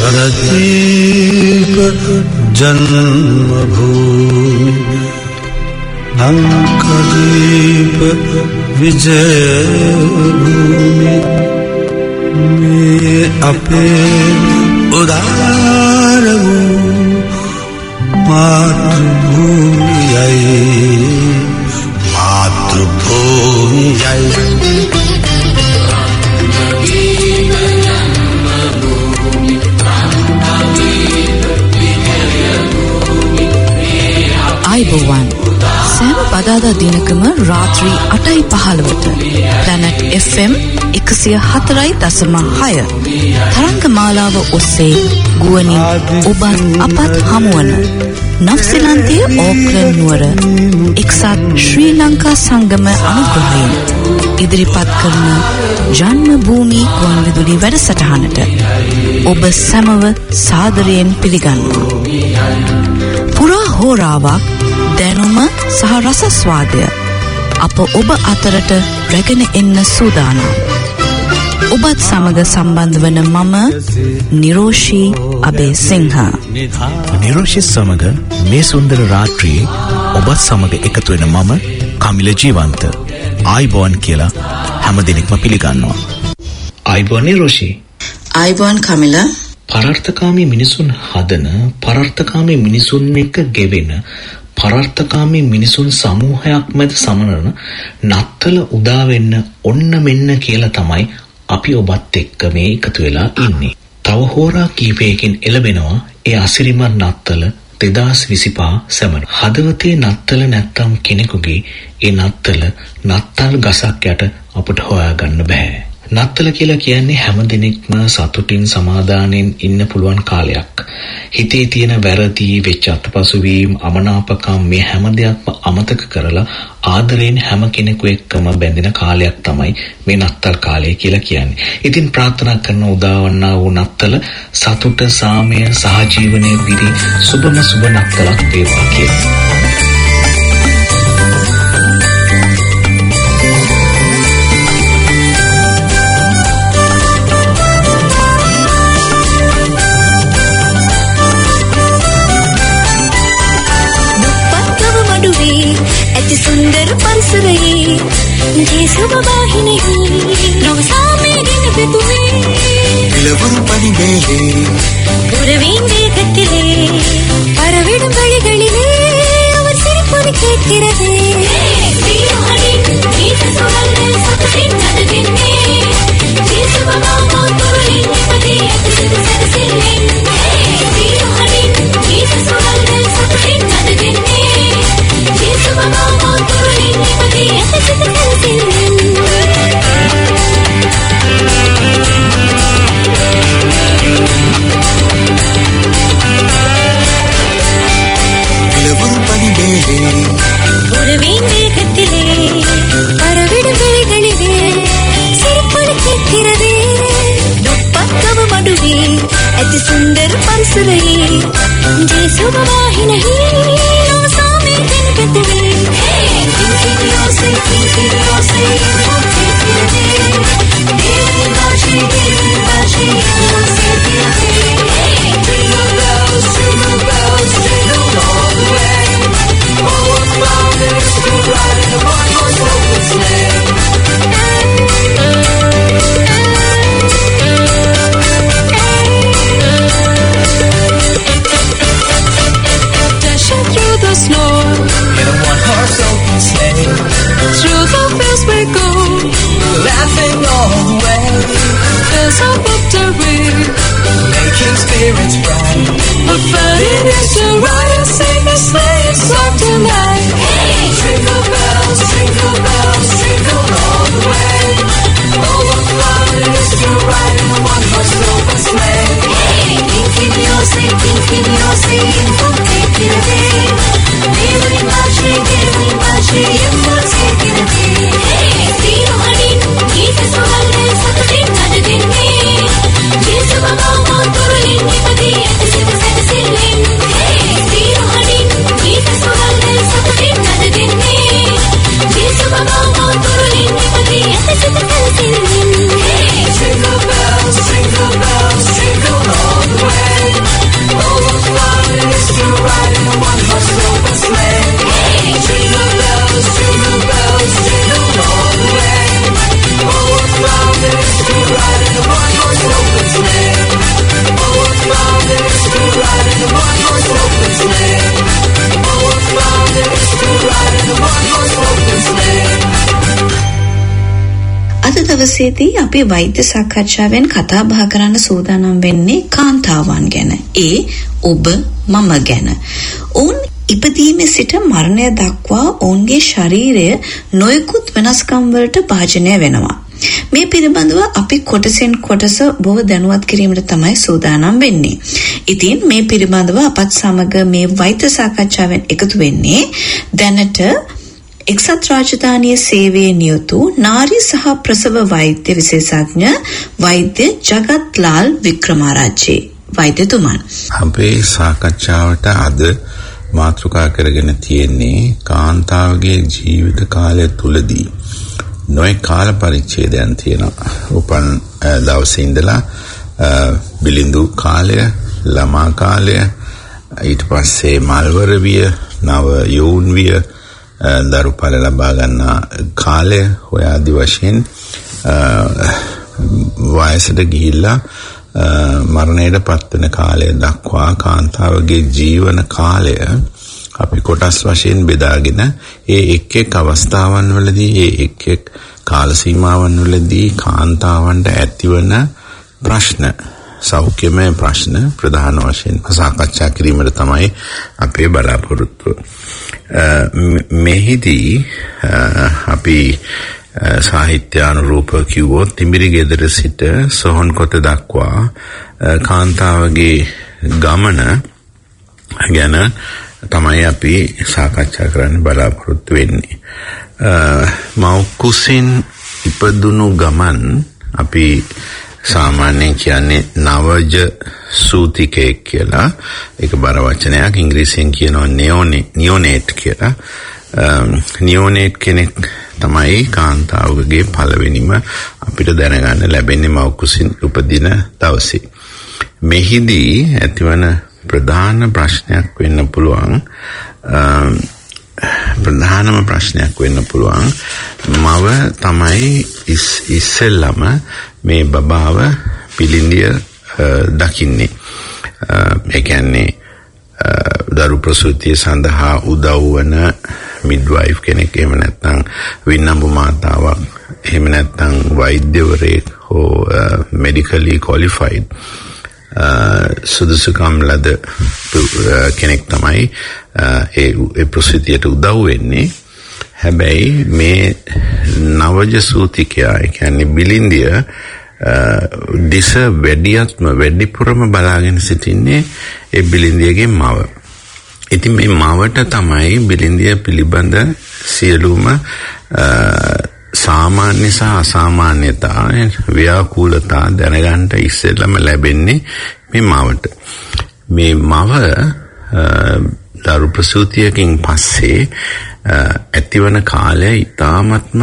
परदीप जन्मभूमि लंकादीप विजयभूमि में अपे उदार मातृभूमि आयुबोवन සෑම බදාදා දිනකම රාත්‍රී 8:15ට Planet FM 104.6 තරංග මාලාව ඔස්සේ ගුවනින් ඔබත් අපත් හමුවන නව්සීලන්තයේ ඕක්ලන්ඩ් නුවර එක්සත් ශ්‍රී ලංකා සංගම අනුග්‍රහයෙන් ඉදිරිපත් කරන ජන්ම භූමි ගුවන්විදුලි වැඩසටහනට ඔබ සැමව සාදරයෙන් පිළිගන්නවා. පුරා හෝරාවක් දැනුම සහ රසස්වාදය අප ඔබ අතරට රැගෙන එන්න සූදානම්. ඔබත් සමග සම්බන්ධ වන මම නිරෝෂී අබේසිංහ. නිරෝෂී සමග මේ සුන්දර රාත්‍රියේ ඔබත් සමග එකතු වෙන මම කමිල ජීවන්ත. ආයිබෝන් කියලා හැම දිනෙකම පිළිගන්නවා. ආයිබෝන් නිරෝෂී. ආයිබෝන් කමිල. පරාර්ථකාමී මිනිසුන් හදන, පරාර්ථකාමී මිනිසුන් එක්ක ගෙවෙන, පරාර්ථකාමී මිනිසුන් සමූහයක් මැද සමනන නත්තල උදා වෙන්න ඔන්න මෙන්න කියලා තමයි අපි ඔබත් එක්ක මේ එකතු වෙලා ඉන්නේ. තව හෝරා කීපයකින් එළබෙනවා ඒ අසිරිමත් නත්තල 2025 සැමන. හදවතේ නත්තල නැත්තම් කෙනෙකුගේ ඒ නත්තල නත්තල් ගසක් යට අපට හොයාගන්න බෑ. නත්තල කියලා කියන්නේ හැම දිනෙකම සතුටින් සමාදානෙන් ඉන්න පුළුවන් කාලයක්. හිතේ තියෙන වැරදි, වෙච්ච අතපසුවීම්, අමනාපකම් මේ හැම දෙයක්ම අමතක කරලා ආදරයෙන් හැම කෙනෙකු එක්කම බැඳෙන කාලයක් තමයි මේ නත්තල් කාලය කියලා කියන්නේ. ඉතින් ප්‍රාර්ථනා කරන උදාවන්නා වූ නත්තල සතුට, සාමය, සහජීවනයේ පිරි සුබම සුබ නත්තලක් වේවා කියලා. सुंदर परिसरये ये सब वाहिनी नवसामे दिन पे तुम्हें इलवरु पनि मेले उरवींगे कत्तिले परविडम बलिगलिले अवर सिरिपुनि केक्किरदे श्रीहरि गीत सोगल्ले सततिन नददिन्ने ये सब वामा तुरुलिन निपदे अतिसिद सरसिल्ले श्रीहरि गीत सोगल्ले सततिन नददिन्ने ये सब वामा तुरुलिन निपदे अतिसिद सरसिल्ले उरवींगे कत्तिले परविडम बलिगलिले सिरिपुनि केक्किरदे दुप्पत्तव मडुवे अति सुंदर परिसरये जे शुभ वाहिनी नवसामे दिन पे तुम्हें दिल की रोसे केक्किरदे देवी बाशी से jingle bells jingle all the way. Always round and still riding the one-horse open sleigh. Dashing through the snow in a one-horse open sleigh. Through the fields we go. දවසේදී අපි වෛද්‍ය සාකච්ඡාවෙන් කතා බහ කරන්න සූදානම් වෙන්නේ කාන්තාවන් ගැන. ඒ ඔබ මම ගැන. ඔවුන් ඉපදීමේ සිට මරණය දක්වා ඔවුන්ගේ ශරීරය නොයෙකුත් වෙනස්කම් වලට භාජනය වෙනවා. මේ පිළිබඳව අපි කොටසෙන් කොටස බොහෝ දැනුවත් කිරීමට තමයි සූදානම් වෙන්නේ. ඉතින් මේ පිළිබඳව අපත් සමග මේ වෛද්‍ය සාකච්ඡාවෙන් එකතු වෙන්නේ දැනට එක්සත් රාජධානිය සේවයේ නියුතු නාරී සහ ප්‍රසව වෛද්‍ය විශේෂඥ වෛද්‍ය ජගත්ලාල් වික්‍රමාරච්චි වෛද්‍යතුමන්. අපේ සාකච්ඡාවට අද මාතෘකා කරගෙන තියෙන්නේ කාන්තාවගේ ජීවිත කාලය තුලදී නොයෙක් කාල පරිච්ඡේදයන් තියෙනවා. උපන් දවසේ ඉඳලා බිලිඳු කාලය, ළමා කාලය, ඊට පස්සේ මල්වර විය, නව යෝන් විය, දරුපල ලබා ගන්න කාලය, ඔය ආදි වශයෙන් වයසට ගිහිල්ලා මරණයට පත්වන කාලය දක්වා කාන්තාවගේ ජීවන කාලය අපි කොටස් වශයෙන් බෙදාගෙන ඒ එක් එක් අවස්ථාවන් වලදී ඒ එක් එක් කාල සීමාවන් වලදී කාන්තාවන්ට ඇතිවන ප්‍රශ්න, සෞඛ්‍යමය ප්‍රශ්න ප්‍රධාන වශයෙන් සාකච්ඡා කිරීමට තමයි අපේ බලාපොරොත්තුව. මෙහිදී අපි සාහිත්‍යානුරූප කිව්වොත් තිඹිරි ගෙදර සිට සොහොන් කොත දක්වා කාන්තාවගේ ගමන ගැන තමයි අපි සාකච්ඡා කරන්න බලාපොරොත්තු වෙන්නේ. මව් කුසින් ඉපදුණු ගමන් අපි සාමාන්‍යයෙන් කියන්නේ නවජ සූතිකයෙක් කියලා. ඒක බර වචනයක්. ඉංග්‍රීසියෙන් කියනවා නියෝනේට් කියලා. නියෝනේට් කෙනෙක් තමයි කාන්තාවකගේ පළවෙනිම අපිට දැනගන්න ලැබෙන්නේ මව් කුසින් උපදින දවසේ. මෙහිදී ඇතිවන ප්‍රධාන ප්‍රශ්නයක් වෙන්න පුළුවන්, ප්‍රධානම ප්‍රශ්නයක් වෙන්න පුළුවන් මව තමයි ඉස්සෙල්ලම මේ බබාව පිළිඳිය දකින්නේ. ඒ කියන්නේ දරු ප්‍රසූතිය සඳහා උදව් වන මිඩ්වයිෆ් කෙනෙක්, එහෙම නැත්නම් වින්නඹු මාතාවක්, එහෙම නැත්නම් වෛද්‍යවරයෙක් හෝ මෙඩිකලි ක්වොලිෆයිඩ් සුදුසුකම් ලද කෙනෙක් තමයි ඒ ප්‍රසූතියට උදව් වෙන්නේ. හැබැයි මේ නවජ සූතිකයා, ඒ කියන්නේ බිලින්දිය දිස වැඩිපුරම බලාගෙන සිටින්නේ ඒ බිලින්දියගේ මව. ඉතින් මේ මවට තමයි බිලින්දිය පිළිබඳ සියලුම සාමාන්‍ය සහ අසාමාන්‍යතා, ව්‍යාකූලතා දැනගන්න ඉස්සෙල්ලම ලැබෙන්නේ මේ මවට. මේ මව දරු ප්‍රසූතියකින් පස්සේ ඇතිවන කාලය ඉතාමත්ම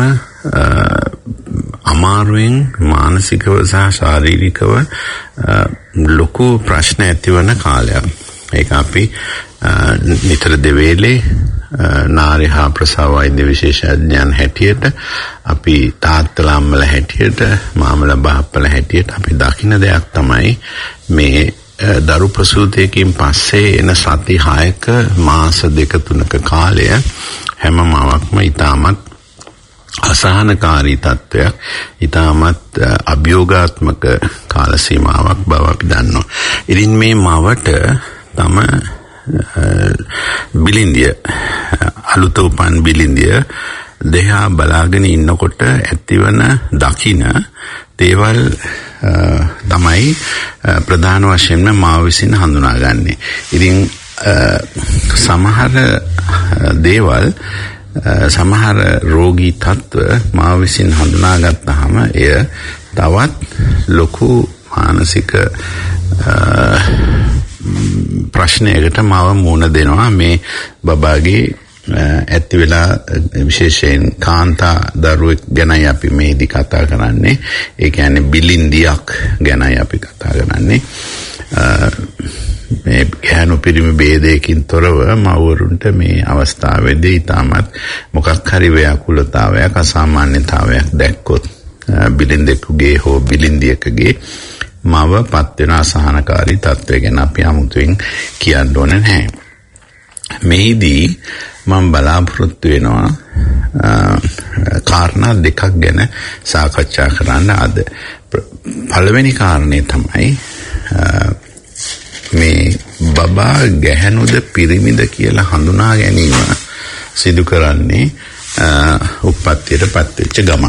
අමාරුවෙන් මානසිකව සහ ශාරීරිකව ලොකු ප්‍රශ්න ඇතිවන කාලයක්. ඒක අපි නිතර දෙවේලේ නාරි හා ප්‍රසව වෛද්‍ය විශේෂඥයන් හැටියට, අපි තාත්තලා අම්මලා හැටියට, මාමලා බාප්පලා හැටියට අපි දකින දෙයක් තමයි මේ දරු ප්‍රසූතියකින් පස්සේ එන සති 6ක මාස 2-3ක කාලය හැම මවක්ම ඉතාමත් අසහනකාරී තත්වයක්, ඉතාමත් අභියෝගාත්මක කාල සීමාවක් බව අපි දන්නවා. ඉතින් මේ මවට තම බිලින්දිය, අලුත උපන් බිලින්දිය දෙහා බලාගෙන ඉන්නකොට ඇතිවන දකින දේවල් තමයි ප්‍රධාන වශයෙන්ම මාව විසින් හඳුනාගන්නේ. ඉතින් සමහර දේවල්, සමහර රෝගී තත්ත්ව මාව විසින් හඳුනාගත්තාම එය තවත් ලොකු මානසික ප්‍රශ්නයකට මව මුහුණ දෙනවා. මේ බබාගේ ඇති වෙලා විශේෂයෙන් කාන්තා දරුවෙක් ගැනයි අපි මේදී කතා කරන්නේ. ඒ කියන්නේ බිලින්දියක් ගැනයි අපි කතා කරන්නේ. මේ ගැහණු පිරිමි ભેදයකින් තොරව මව්වරුන්ට මේ අවස්ථාවේදී තාමත් මොකක් හරි ව්‍යාකූලතාවයක්, අසාමාන්‍යතාවයක් දැක්කොත් බිලින්දෙකුගේ හෝ බිලින්දියකගේ මව පත් වෙන අසහනකාරී තත්ත්වය ගැන අපි අමුතුවෙන් කියන්න ඕනේ නැහැ. මෙහිදී මම බලාපොරොත්තු වෙනවා කාරණා දෙකක් ගැන සාකච්ඡා කරන්න අද. පළවෙනි කාරණේ තමයි මේ බබා ගැහැණුද පිරිමිද කියලා හඳුනා ගැනීම සිදු කරන්නේ උප්පත්තියට පත්වෙච්ච ගමන්.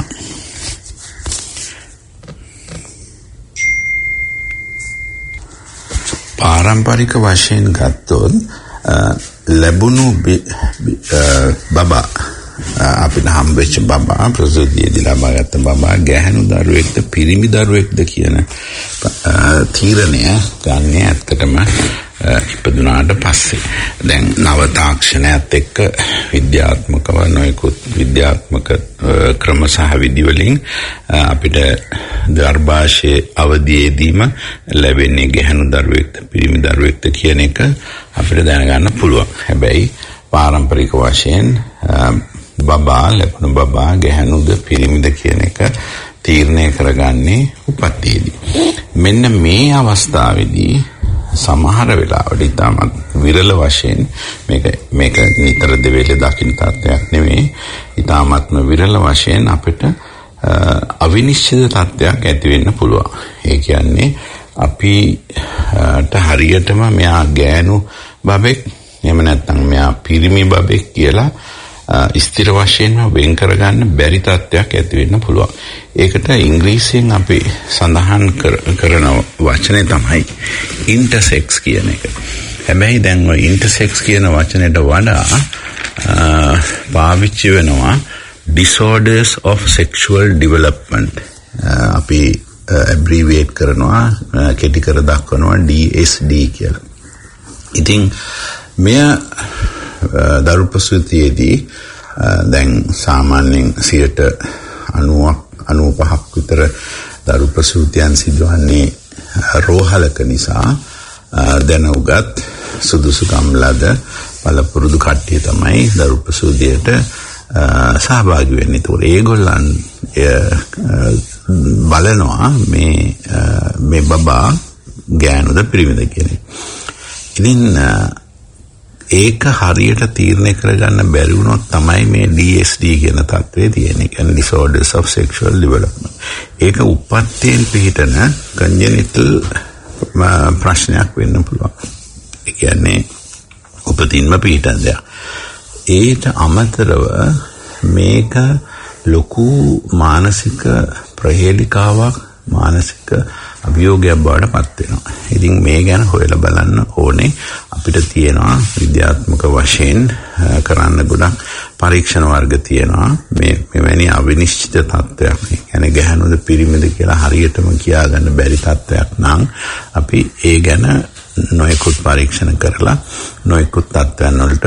පාරම්පරික වශයෙන් ගත්තොත් ලැබුණු බබා අපිට හම්බෙච්ච බබා ප්‍රසූතියේදී ලබාගත්ත බබා ගැහැණු දරුවෙක්ද පිරිමි දරුවෙක්ද කියන තීරණය ගන්න ඇත්තටම ඉපදුනාට පස්සේ. දැන් නව තාක්ෂණයත් එක්ක විද්‍යාත්මකව නොයෙකුත් විද්‍යාත්මක ක්‍රම සහ විදි වලින් අපිට ගර්භාෂයේ අවධියේදීම ලැබෙන්නේ ගැහැණු දරුවෙක්ද පිරිමි දරුවෙක්ද කියන එක අපිට දැනගන්න පුළුවන්. හැබැයි පාරම්පරික වශයෙන් බබා ලැබුණු බබා ගැහැණුද පිරිමිද කියන එක තීරණය කරගන්නේ උපත්තියේදී. මෙන්න මේ අවස්ථාවේදී සමහර වෙලාවට ඉතාමත් විරල වශයෙන් මේක නිතර දෙවේලේ දකින්න තත්ත්වයක් නෙවෙයි. ඉතාමත්ම විරල වශයෙන් අපිට අවිනිශ්චිත තත්ත්වයක් ඇති වෙන්න පුළුවන්. ඒ කියන්නේ අපිට හරියටම මෙයා ගෑනු බබෙක් එහෙම නැත්නම් මෙයා පිරිමි බබෙක් කියලා ස්ථිර වශයෙන්ම වෙන් කරගන්න බැරි තත්ත්වයක් ඇති වෙන්න පුළුවන්. ඒකට ඉංග්‍රීසියෙන් අපි සඳහන් කරන වචනේ තමයි ඉන්ටර්සෙක්ස් කියන එක. හැබැයි දැන් ඔය ඉන්ටර්සෙක්ස් කියන වචනයට වඩා පාවිච්චි වෙනවා disorders of sexual development. අපි abbreviate කරනවා කෙටි කර දක්වනවා DSD කියලා. ඉතින් මෙය දරු ප්‍රසූතියේදී දැන් සාමාන්‍යයෙන් 95% විතර දරු ප්‍රසූතියන් සිදුවන්නේ රෝහලක නිසා දැන උගත් සුදුසුකම් ලද පළපුරුදු කට්ටිය තමයි දරු ප්‍රසූතියට සහභාගී වෙන්නේ. ඒතකොට ඒගොල්ලන් බලනවා මේ බබා ගෑනුද පිරිමිද කියන්නේ. ඉතින් ඒක හරියට තීරණය කරගන්න බැරි වුණොත් තමයි මේ DSD කියන තත්ත්වයේ තියෙන්නේ. කියන්නේ disorders of sexual development. ඒක උපත්යෙන් පිහිටන congenital ප්‍රශ්නයක් වෙන්න පුළුවන්. ඒ කියන්නේ උපතින්ම පිහිටන දෙයක්. ඒට අමතරව මේක ලොකු මානසික ප්‍රහේලිකාවක් මානසික අභියෝගයක් බවට පත් වෙනවා. ඉතින් මේ ගැන හොයලා බලන්න ඕනේ. අපිට තියෙනවා විද්‍යාත්මක වශයෙන් කරන්න ගොඩක් පරීක්ෂණ වර්ග තියෙනවා. මෙවැනි අවිනිශ්චිත තත්ත්වයක්. يعني ගැහණුද පිරිමිද කියලා හරියටම කියාගන්න බැරි තත්ත්වයක් නම් අපි ඒ ගැන නොයෙකුත් පරීක්ෂණ කරලා නොයෙකුත් තත්ත්වයන් වලට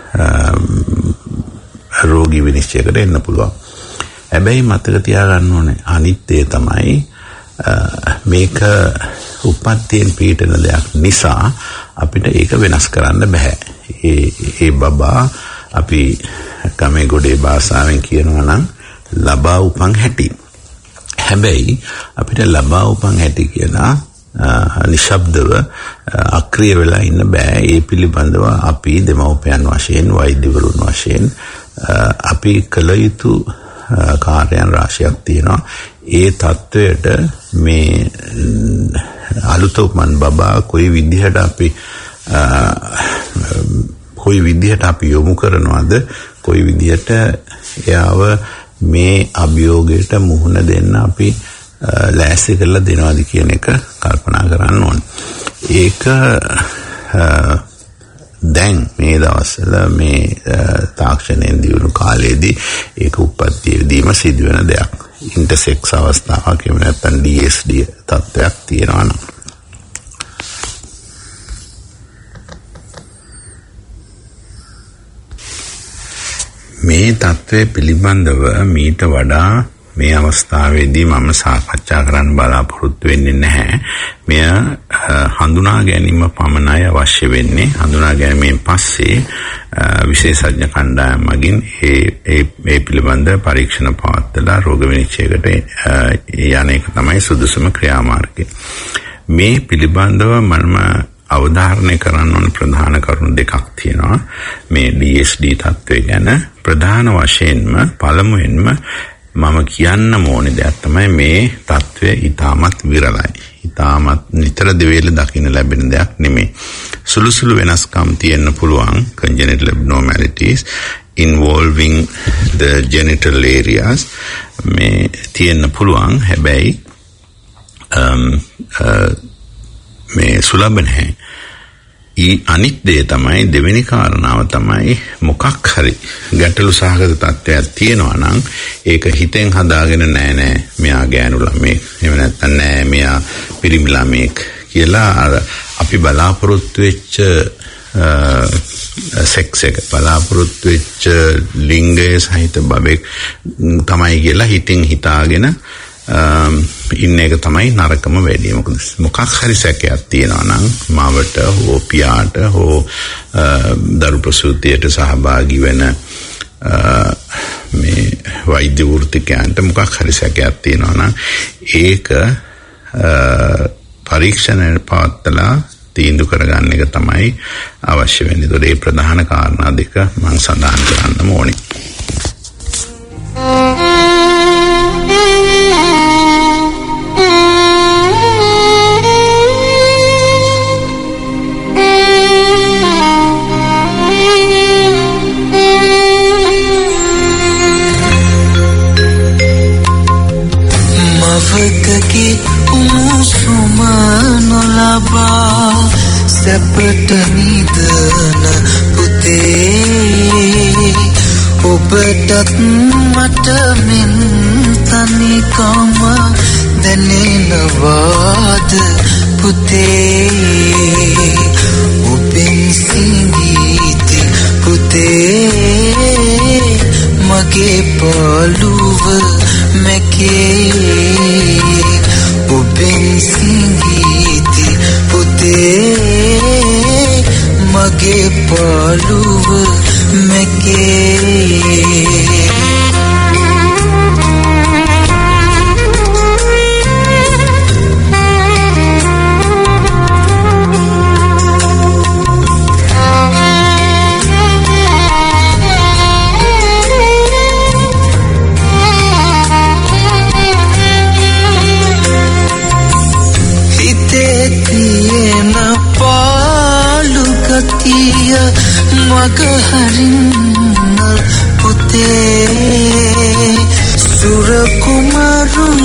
රෝගී විනිශ්චයකට එන්න පුළුවන්. හැබැයි මතක තියාගන්න ඕනේ අනිත් දේ තමයි මේක උපත්යෙන් පිටන දෙයක් නිසා අපිට ඒක වෙනස් කරන්න බෑ. ඒ බබා අපි කමේ ගොඩේ භාෂාවෙන් කියනවා නම් ලබා උපන් හැටි. හැබැයි අපිට ලබා උපන් හැටි කියලා නිශ්ශබ්දව අක්‍රිය වෙලා ඉන්න බෑ. ඒ පිළිබඳව අපි දෙමව්පියන් වශයෙන් වෛද්‍යවරුන් වශයෙන් අපි කළ යුතු කාර්යයන් රාශියක් තියෙනවා. ඒ තත්වයට මේ අලුත උපන් බබා කොයි විදිහට අපි යොමු කරනවද, කොයි විදිහට එයාව මේ අභියෝගයට මුහුණ දෙන්න අපි ලෑස්ති කරලා දෙනවද කියන එක කල්පනා කරන්න ඕනේ. ඒක දැන් මේ දවස්වල මේ තාක්ෂණයෙන් දියුණු කාලයේදී ඒක උපත්තියේදීම සිදුවෙන දෙයක්. ඉන්ටර්සෙක්ස් අවස්ථාවක් එහෙම නැත්නම් DSD තත්ත්වයක් තියෙනවා නම් මේ තත්ත්වය පිළිබඳව මීට වඩා මේ අවස්ථාවේදී මම සාකච්ඡා කරන්න බලාපොරොත්තු වෙන්නේ නැහැ. මෙය හඳුනා ගැනීම පමණයි අවශ්‍ය වෙන්නේ. හඳුනා ගැනීමෙන් පස්සේ විශේෂඥ කණ්ඩායම් මගින් ඒ පිළිබඳ පරීක්ෂණ පවත්වලා රෝග විනිශ්චයකට යන එක තමයි සුදුසුම ක්‍රියාමාර්ගය. මේ පිළිබඳව මම අවධාරණය කරන්න ඕන ප්‍රධාන කරුණු දෙකක් තියෙනවා මේ DSD තත්ත්වය ගැන. ප්‍රධාන වශයෙන්ම පළමුවෙන්ම මම කියන්න ඕනේ දෙයක් තමයි මේ තත්ත්වය ඊටමත් විරලයි. ඊටමත් නිතර දෙවේල දකින්න ලැබෙන දෙයක් නෙමෙයි. සුළු වෙනස්කම් තියෙන්න පුළුවන් congenital abnormalities involving the genital areas මේ තියෙන්න පුළුවන්. හැබැයි මේ සුලභ නැහැ. අනිත් දේ තමයි දෙවෙනි කාරණාව තමයි මොකක් හරි ගැටලු සහගත තත්ත්වයක් තියෙනවා නම් ඒක හිතෙන් හදාගෙන නෑ මෙයා ගෑනු ළමෙක් එහෙම නැත්නම් නෑ මෙයා පිරිමි ළමෙක් කියලා අර අපි බලාපොරොත්තු වෙච්ච සෙක්ස් එක බලාපොරොත්තු වෙච්ච ලිංගයේ සහිත බබෙක් තමයි කියලා හිතින් හිතාගෙන ඉන්න එක තමයි නරකම වැඩි. මොකක් හරි සැකයක් තියෙනවා නම් මවට හෝ පියාට හෝ දරු ප්‍රසූතියට සහභාගී වෙන මේ වෛද්‍ය වෘත්තිකයන්ට මොකක් හරි සැකයක් තියෙනවා නම් ඒක පරීක්ෂණයට පවත්ලා තීන්දුව කරගන්න එක තමයි අවශ්‍ය වෙන්නේ. ඒතකොට මේ ප්‍රධාන කාරණා දෙක මම සඳහන් කරන්න ඕනේ. සැපට නිදන පුතේ ඔබටත් මට මෙන් තනිකම දැනෙනවාද පුතේ ඔබෙන් සිඳීති පුතේ මගේ පොළුව මැකේ ඔබෙන් සිඳීති පුතේ මගේ පොළුව මැකේ මගහරින්න පුතේ සුර කුමරුන්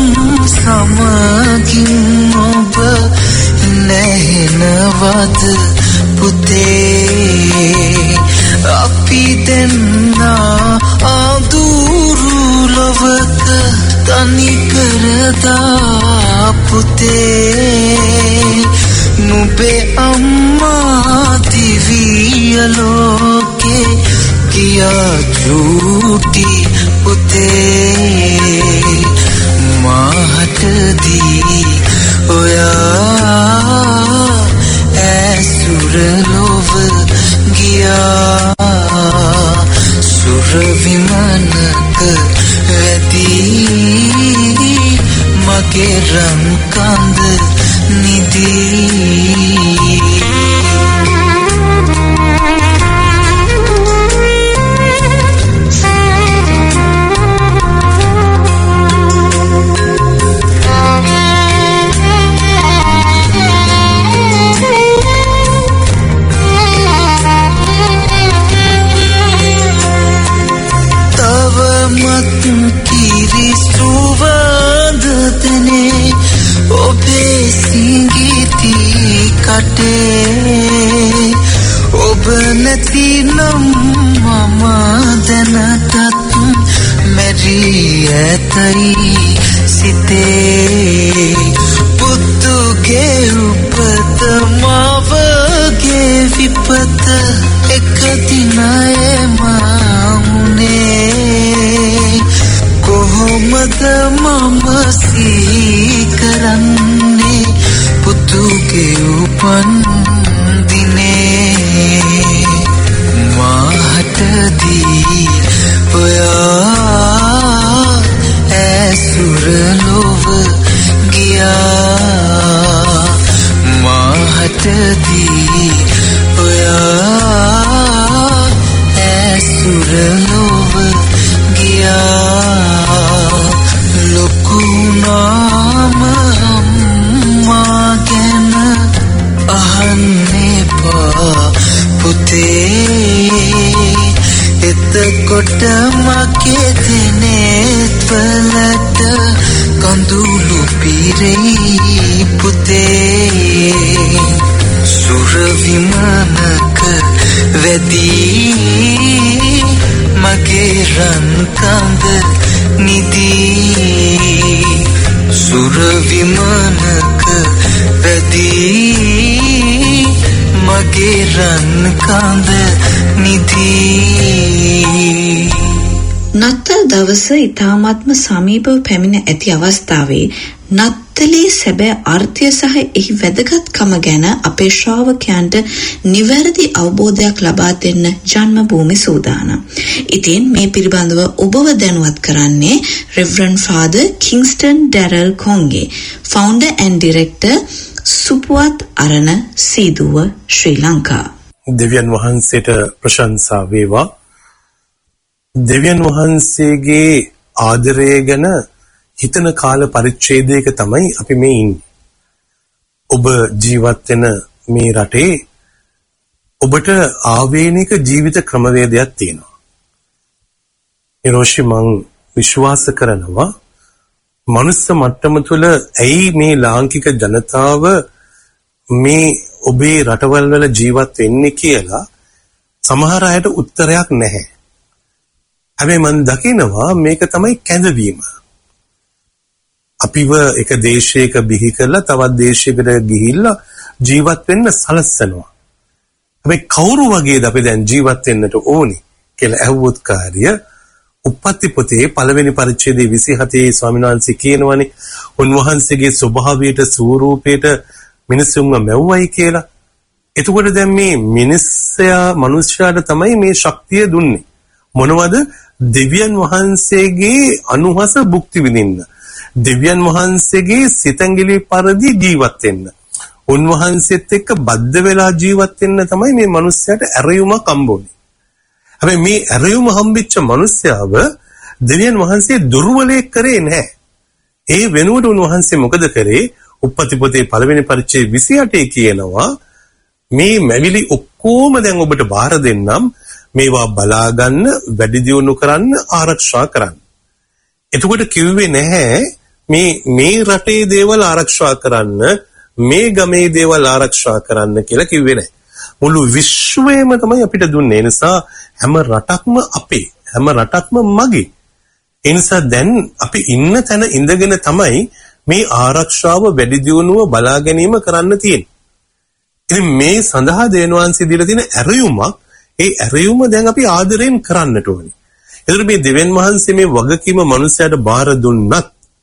සමගින් ඔබ නැහෙනවද පුතේ අපි දෙන්නා අඳුරු ලොවක තනි කරදා පුතේ නුඹේ අම්මා දිවිය ලෝකේ කියා චූටි පුතේ මාට දී ඔයා ඇසුර ලොව ගියා සුර විමනක වැදී මගේ රන් කඳ නිදී ඔබ නැතිනම් මම දැනටත් මැරී ඇතයි සිතේ පුතුගේ උපත මවගේ විපත එක දිනයම වුණේ කොහොමද මම සිහි කරන්නේ පුතුගේ උපන් මාට දී ඔයා ඇසුර කෙරෙයි පුතේ සුර විමානක වැදී මගේ රන් කඳ නිදී සුර විමානක වැදී මගේ රන් කඳ නිදී. නත්තල් දවස ඊ타මාත්ම සමීපව පැමිණ ඇති අවස්ථාවේ නත්තලේ සැබෑ අර්ථය සහ එහි වැදගත්කම ගැන අපේ ශ්‍රාවකයන්ට නිවැරදි අවබෝධයක් ලබා දෙන්න ජන්මභූමි සූදානම්. ඉතින් මේ පිළිබඳව ඔබව දැනුවත් කරන්නේ Reverend Father Kingston Darrell Konge, Founder and Director, සුපුවත් අරණ සීදුව ශ්‍රී ලංකා. දෙවියන් වහන්සේට ප්‍රශංසා වේවා. දෙවියන් වහන්සේගේ ආදරය ගැන හිතන කාල පරිච්ඡේදයක තමයි අපි මේ ඉන්නේ. ඔබ ජීවත් වෙන මේ රටේ ඔබට ආවේනික ජීවිත ක්‍රමවේදයක් තියෙනවා. ඊරෝෂි මං විශ්වාස කරනවා මනුස්ස මට්ටම තුළ ඇයි මේ ලාංකික ජනතාව මේ ඔබේ රටවල් වල ජීවත් වෙන්නේ කියලා සමහර අයට උත්තරයක් නැහැ. හැබැයි මම දකිනවා මේක තමයි කැඳවීම. අපිව එක දේශයක බිහි කරලා තවත් දේශයකට ගිහිල්ලා ජීවත් වෙන්න සලස්සනවා. හැබැයි කවුරු වගේද අපි දැන් ජීවත් වෙන්නට ඕනේ කියලා අහුවොත් කාර්ය උප්පත්ති පොතේ පළවෙනි පරිච්ඡේදයේ 27 ස්වාමීන් වහන්සේ කියනවානේ උන්වහන්සේගේ ස්වභාවයට ස්වරූපයට මිනිසුන්ව මැව්වයි කියලා. එතකොට දැන් මේ මිනිස්යාට තමයි මේ ශක්තිය දුන්නේ. මොනවද? දෙවියන් වහන්සේගේ අනුහස භුක්ති විඳින්න. දෙවියන් වහන්සේගේ සිතැඟිලි පරිදි ජීවත් වෙන්න. උන්වහන්සේත් එක්ක බද්ධ වෙලා ජීවත් වෙන්න තමයි මේ මිනිස්යාට ඇරයුමක් හම්බුනේ. හැබැයි මේ ඇරයුම හම්බෙච්ච මිනිස්යාව දෙවියන් වහන්සේ දුර්වලයක් කරේ නැහැ. ඒ වෙනුවට උන්වහන්සේ මොකද කරේ? උප්පත්ති පොතේ පළවෙනි පරිච්ඡේදය 28 කියනවා මේ මැවිලි ඔක්කොම දැන් ඔබට බාර දෙන්නම්. මේවා බලා ගන්න, වැඩි දියුණු කරන්න, ආරක්ෂා කරන්න. එතකොට කිව්වේ නැහැ මේ රටේ දේවල් ආරක්ෂා කරන්න, මේ ගමේ දේවල් ආරක්ෂා කරන්න කියලා කිව්වේ නැහැ. මුළු විශ්වයම තමයි අපිට දුන්නේ. ඒ නිසා හැම රටක්ම අපේ, හැම රටක්ම මගේ. ඒ නිසා දැන් අපි ඉන්න තැන ඉඳගෙන තමයි මේ ආරක්ෂාව වැඩි දියුණුව බලා ගැනීම කරන්න තියෙන්නේ. ඉතින් මේ සඳහා දෙවියන්වහන්සේ දීලා තියෙන ඇරයුමක්, ඒ ඇරයුම දැන් අපි ආදරෙන් කරන්නට ඕනේ. ඒතර මේ දෙවියන් වහන්සේ මේ වගකීම මනුස්සයාට බාර දුන්නත්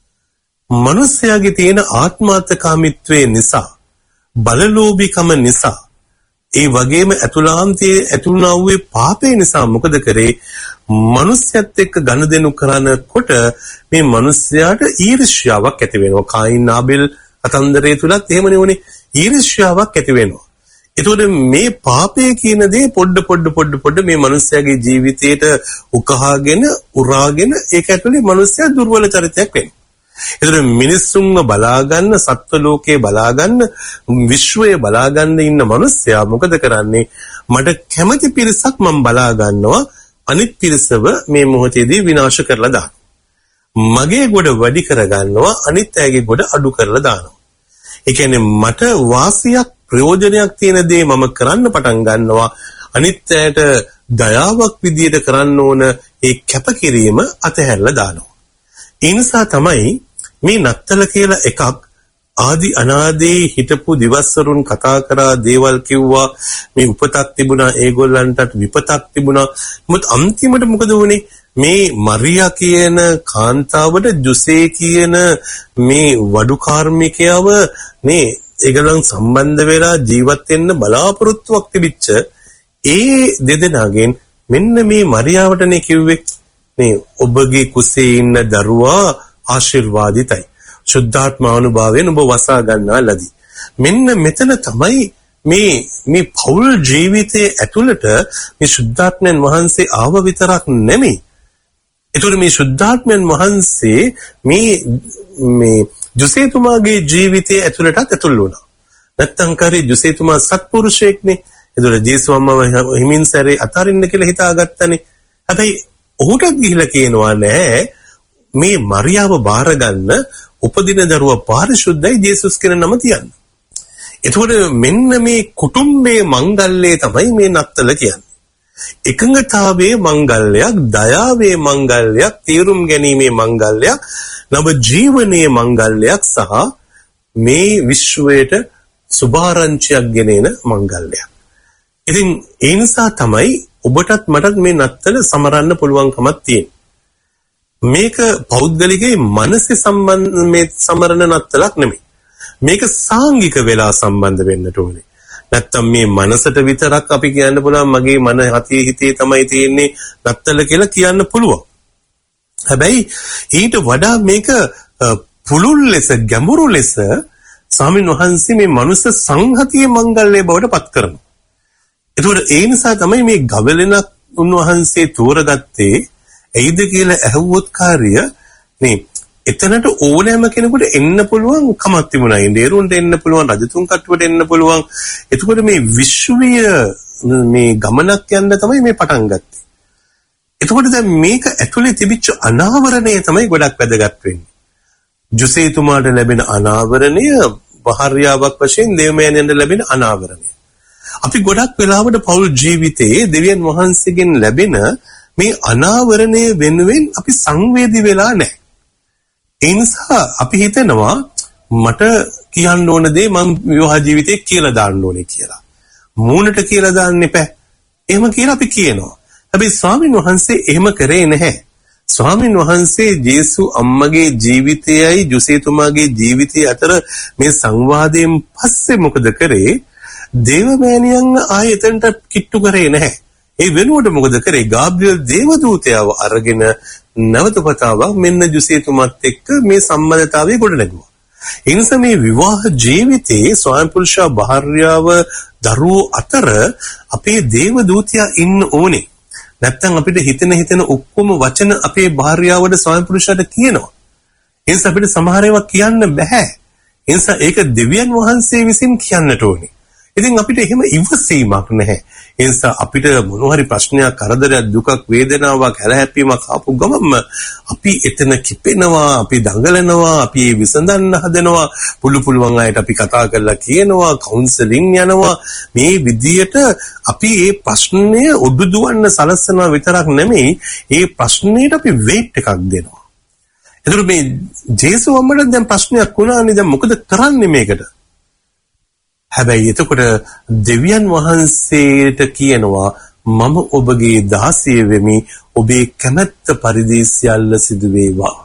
මනුස්සයාගේ තියෙන ආත්මාර්ථකාමීත්වයේ නිසා, බලලෝභීකම නිසා, ඒ වගේම ඇතුළාන්තයේ ඇතුළුනා වූ පාපේ නිසා මොකද කරේ? මනුස්සයත් එක්ක ගනුදෙනු කරනකොට මේ මනුස්සයාට ඊර්ෂ්‍යාවක් ඇති වෙනවා. කායින් ආබෙල් අතන්දරේ තුලත් එහෙමනේ වුනේ. ඊර්ෂ්‍යාවක් ඇති වෙනවා. එතකොට මේ පාපය කියන දේ පොඩ මේ මනුස්සයාගේ ජීවිතේට උකහාගෙන උරාගෙන ඒක ඇතුලේ මනුස්සයා දුර්වල චරිතයක් වෙනවා. එතකොට මිනිස්සුන්ව බලා ගන්න, සත්ව ලෝකේ බලා ගන්න, විශ්වයේ බලා ගන්න ඉන්න මනුස්සයා මොකද කරන්නේ? මට කැමති පිරිසක් මම බලා ගන්නවා, අනිත් පිරිසව මේ මොහොතේදී විනාශ කරලා දානවා. මගේ ගොඩ වැඩි කර ගන්නවා, අනිත් අයගේ ගොඩ අඩු කරලා දානවා. ඒ කියන්නේ මට වාසියක් ප්‍රයෝජනයක් තියෙන දේ මම කරන්න පටන් ගන්නවා, අනිත් අයට දයාවක් විදියට කරන්න ඕන ඒ කැපකිරීම අතහැරලා දානවා. ඒ නිසා තමයි මේ නත්තල කියලා එකක් ආදි අනාදී හිටපු දිවස්වරුන් කතා කරා, දේවල් කිව්වා, මේ උපතක් තිබුණා, ඒගොල්ලන්ටත් විපතක් තිබුණා. මොකද අන්තිමට මොකද වුනේ? මේ මරියා කියන කාන්තාවට ජොසේ කියන මේ වඩු කාර්මිකයව මේ ඒගොල්ලන් සම්බන්ධ වෙලා ජීවත් වෙන්න බලාපොරොත්තුවක් තිබිච්ච ඒ දෙදෙනාගෙන් මෙන්න මේ මරියාවටනේ කිව්වේ මේ ඔබගේ කුසේ ඉන්න දරුවා ආශිර්වාදිතයි, සුද්ධාත්මානුභාවයෙන් ඔබ වසා ගන්නා ලදී. මෙන්න මෙතන තමයි මේ පෞල් ජීවිතයේ ඇතුළට මේ සුද්ධාත්මයන් වහන්සේ ආව විතරක් නෙමෙයි. ඒතර මේ සුද්ධාත්මයන් වහන්සේ මේ ජොසේතුමාගේ ජීවිතයේ ඇතුළටත් ඇතුල් වුණා. නැත්තම් කරේ ජොසේතුමා සත්පුරුෂයෙක්නේ. ඒතර ජේසුස් අම්මව හිමින් සැරේ අතරින්න කියලා හිතාගත්තනේ. හැබැයි ඔහුටත් ගිහිලා කියනවා නෑ මේ මරියාව බාර ගන්න උපදින දරුවා පාරිශුද්ධයි ජේසුස් කියන නම තියන්නේ. එතකොට මෙන්න මේ කුටුම්බයේ මංගල්‍යය තමයි මේ නත්තල කියන්නේ. එකඟතාවයේ මංගල්‍යයක්, දයාවේ මංගල්‍යයක්, තීරුම් ගැනීමේ මංගල්‍යයක්, නව ජීවනයේ මංගල්‍යයක් සහ මේ විශ්වයට සුභාරංචියක් ගෙනෙන මංගල්‍යයක්. ඉතින් ඒ නිසා තමයි ඔබටත් මටත් මේ නත්තල සමරන්න පුළුවන්කමක් තියෙන්නේ. මේක පෞද්ගලිකේ මනසේ සම්බන්ධ මේ සමරන නත්තලක් නෙමෙයි. මේක සාංගික වෙලා සම්බන්ධ වෙන්නට ඕනේ. නැත්තම් මේ මනසට විතරක් අපි කියන්න පුළුවන් මගේ මන හිතේ තමයි තියෙන්නේ නත්තල කියලා කියන්න පුළුවන්. හැබැයි ඊට වඩා මේක පුළුල් ලෙස ගැඹුරු ලෙස ස්වාමීන් වහන්සේ මේ මනුස්ස සංහතියේ මංගල්‍ය බවට පත් කරනවා. ඒතකොට ඒ නිසා තමයි මේ ගවලෙනක් උන්වහන්සේ තෝරගත්තේ. ඇයිද කියලා ඇහුවොත් කාර්ය මේ එතනට ඕනෑම කෙනෙකුට එන්න පුළුවන් කමක් තිබුණා. ඉන්දියාරුන්ට එන්න පුළුවන්, රජතුන් කට්ටුවට එන්න පුළුවන්. එතකොට මේ විශ්වීය මේ ගමනක් යන්න තමයි මේ පටන් ගත්තේ. එතකොට දැන් මේක ඇතුලේ තිබිච්ච අනාවරණය තමයි ගොඩක් වැදගත් වෙන්නේ. ජුසේතුමාට ලැබෙන අනාවරණය භාර්යාවක් වශයෙන් දේවමයන්ට ලැබෙන අනාවරණය. අපි ගොඩක් වෙලාවට පෞල් ජීවිතයේ දෙවියන් වහන්සේගෙන් ලැබෙන මේ අනාවරණය වෙනුවෙන් අපි සංවේදී වෙලා නැහැ. ඒ නිසා අපි හිතනවා මට කියන්න ඕන දේ මම විවාහ ජීවිතේ කියලා දාන්න ඕනේ කියලා. මූණට කියලා දාන්න එපා. එහෙම කියලා අපි කියනවා. හැබැයි ස්වාමීන් වහන්සේ එහෙම කරේ නැහැ. ස්වාමීන් වහන්සේ ජේසු අම්මගේ ජීවිතයයි ජුසේතුමාගේ ජීවිතය අතර මේ සංවාදයෙන් පස්සේ මොකද කරේ? දේවමෑණියන් ආයෙතන්ට කිට්ටු කරේ නැහැ. ඒ වෙනුවට මොකද කරේ? ගාබ්‍රියල් දේවදූතයව අරගෙන නැවත වතාවක් මෙන්න ජුසේතුමත් එක්ක මේ සම්බන්ධතාවය ගොඩනැගුවා. ඒ නිසා මේ විවාහ ජීවිතයේ ස්වයං පුරුෂයා භාර්යාව දරුවෝ අතර අපේ දේවදූතයා ඉන්න ඕනේ. නැත්තම් අපිට හිතෙන ඔක්කොම වචන අපේ භාර්යාවට ස්වයං පුරුෂයාට කියනවා. ඒ නිසා අපිට සමහර ඒවා කියන්න බෑ. ඒ නිසා ඒක දෙවියන් වහන්සේ විසින් කියන්නට ඕනේ. ඉතින් අපිට එහෙම ඉවසීමක් නැහැ. ඒ නිසා අපිට මොන හරි ප්‍රශ්නයක්, කරදරයක්, දුකක්, වේදනාවක්, හැලහැප්පීමක් ආපු ගමන්ම අපි එතන කිපෙනවා, අපි දඟලනවා, අපි විසඳන්න හදනවා, පුළුවන් අයට අපි කතා කරලා කියනවා, කවුන්සලින් යනවා. මේ විදියට අපි මේ ප්‍රශ්නය උඩුදුවන්න සලස්සනවා විතරක් නෙමෙයි, මේ ප්‍රශ්නෙට අපි වේට් එකක් දෙනවා. එතකොට මේ ජේසු අම්මට දැන් ප්‍රශ්නයක් වුණානේ, දැන් මොකද කරන්නේ මේකට? හැබැයි එතකොට දෙවියන් වහන්සේට කියනවා මම ඔබගේ දාසිය වෙමි, ඔබේ කැමැත්ත පරිදි සියල්ල සිදු වේවා.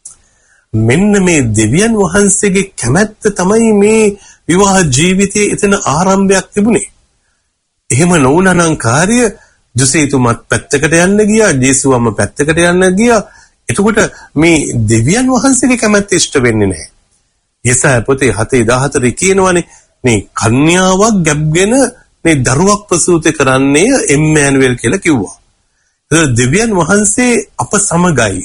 මෙන්න මේ දෙවියන් වහන්සේගේ කැමැත්ත තමයි මේ විවාහ ජීවිතයේ එතන ආරම්භයක් තිබුණේ. එහෙම නොවුනනම් කාර්ය ජුසේතුමත් පැත්තකට යන්න ගියා, ජේසුවම පැත්තකට යන්න ගියා. එතකොට මේ දෙවියන් වහන්සේගේ කැමැත්ත ඉෂ්ට වෙන්නේ නැහැ. යෙසායා පොතේ 7:14 කියනවානේ මේ කන්‍යාවක් ගැබ්ගෙන මේ දරුවක් ප්‍රසූත කරන්නේ එම්මැනුවෙල් කියලා කිව්වා. ඒක දෙවියන් වහන්සේ අප සමගයි.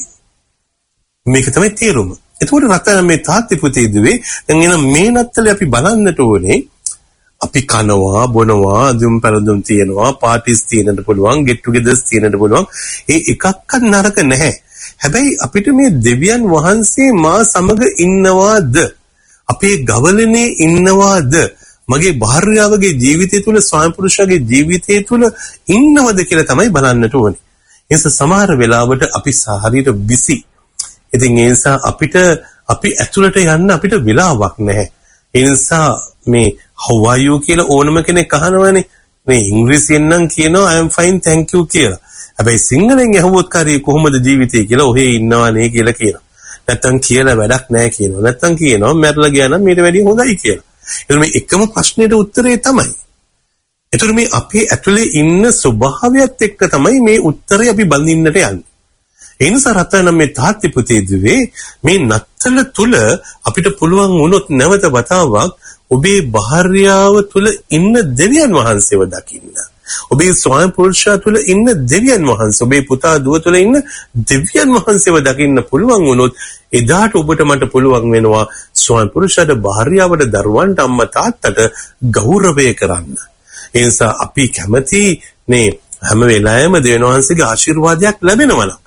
මේක තමයි තේරුම. එතකොට රටන මේ තාත්ති පුතේ දුවේ දැන් එන මේ නත්තලේ අපි බලන්නට ඕනේ. අපි කනවා, බොනවා, දුම් පළඳුම් තියනවා, පාටිස් තියෙන්නට පුළුවන්, get togethers තියෙන්නට පුළුවන්. ඒ එකක්වත් නරක නැහැ. හැබැයි අපිට මේ දෙවියන් වහන්සේ මා සමග ඉන්නවාද? අපේ ගවලනේ ඉන්නවාද? මගේ භාර්යාවගේ ජීවිතය තුළ, ස්වාමි පුරුෂයාගේ ජීවිතය තුළ ඉන්නවද කියලා තමයි බලන්නට ඕනේ. ඒ නිසා සමහර වෙලාවට අපි හරියට බිසි. ඉතින් ඒ නිසා අපි ඇතුළට යන්න අපිට වෙලාවක් නැහැ. ඒ නිසා මේ how are you කියලා ඕනම කෙනෙක් අහනවනේ. මේ ඉංග්‍රීසියෙන් නම් කියනවා I am fine thank you කියලා. හැබැයි සිංහලෙන් අහුවොත් කාර්යය කොහොමද ජීවිතය කියලා ඔහේ ඉන්නවනේ කියලා කියනවා. නැත්තම් කියලා වැඩක් නැහැ කියනවා. නැත්තම් කියනවා මැරලා ගියා නම් ඊට වැඩිය හොඳයි කියලා. ඒක මේ එකම ප්‍රශ්නෙට උත්තරේ තමයි. ඒතර මේ අපේ ඇතුලේ ඉන්න ස්වභාවයත් එක්ක තමයි මේ උත්තරේ අපි බඳින්නට යන්නේ. ඒ නිසා රතන මේ තාත්ති පුතේ දුවේ මේ නත්තල තුල අපිට පුළුවන් වුණොත් නැවත වතාවක් ඔබේ භාර්යාව තුල ඉන්න දෙවියන් වහන්සේව දකින්න. ඔබේ ස්වයං පුරුෂයා තුල ඉන්න දෙවියන් වහන්සේ, ඔබේ පුතා දුව තුල ඉන්න දෙවියන් වහන්සේව දකින්න පුළුවන් වුණොත් එදාට ඔබට මට පුළුවන් වෙනවා ස්වයං පුරුෂයාට, භාර්යාවට, දරුවන්ට, අම්මා තාත්තට ගෞරවය කරන්න. ඒ නිසා අපි කැමති මේ හැම වෙලාවෙම දෙවියන් වහන්සේගේ ආශිර්වාදයක් ලැබෙනවා නම්.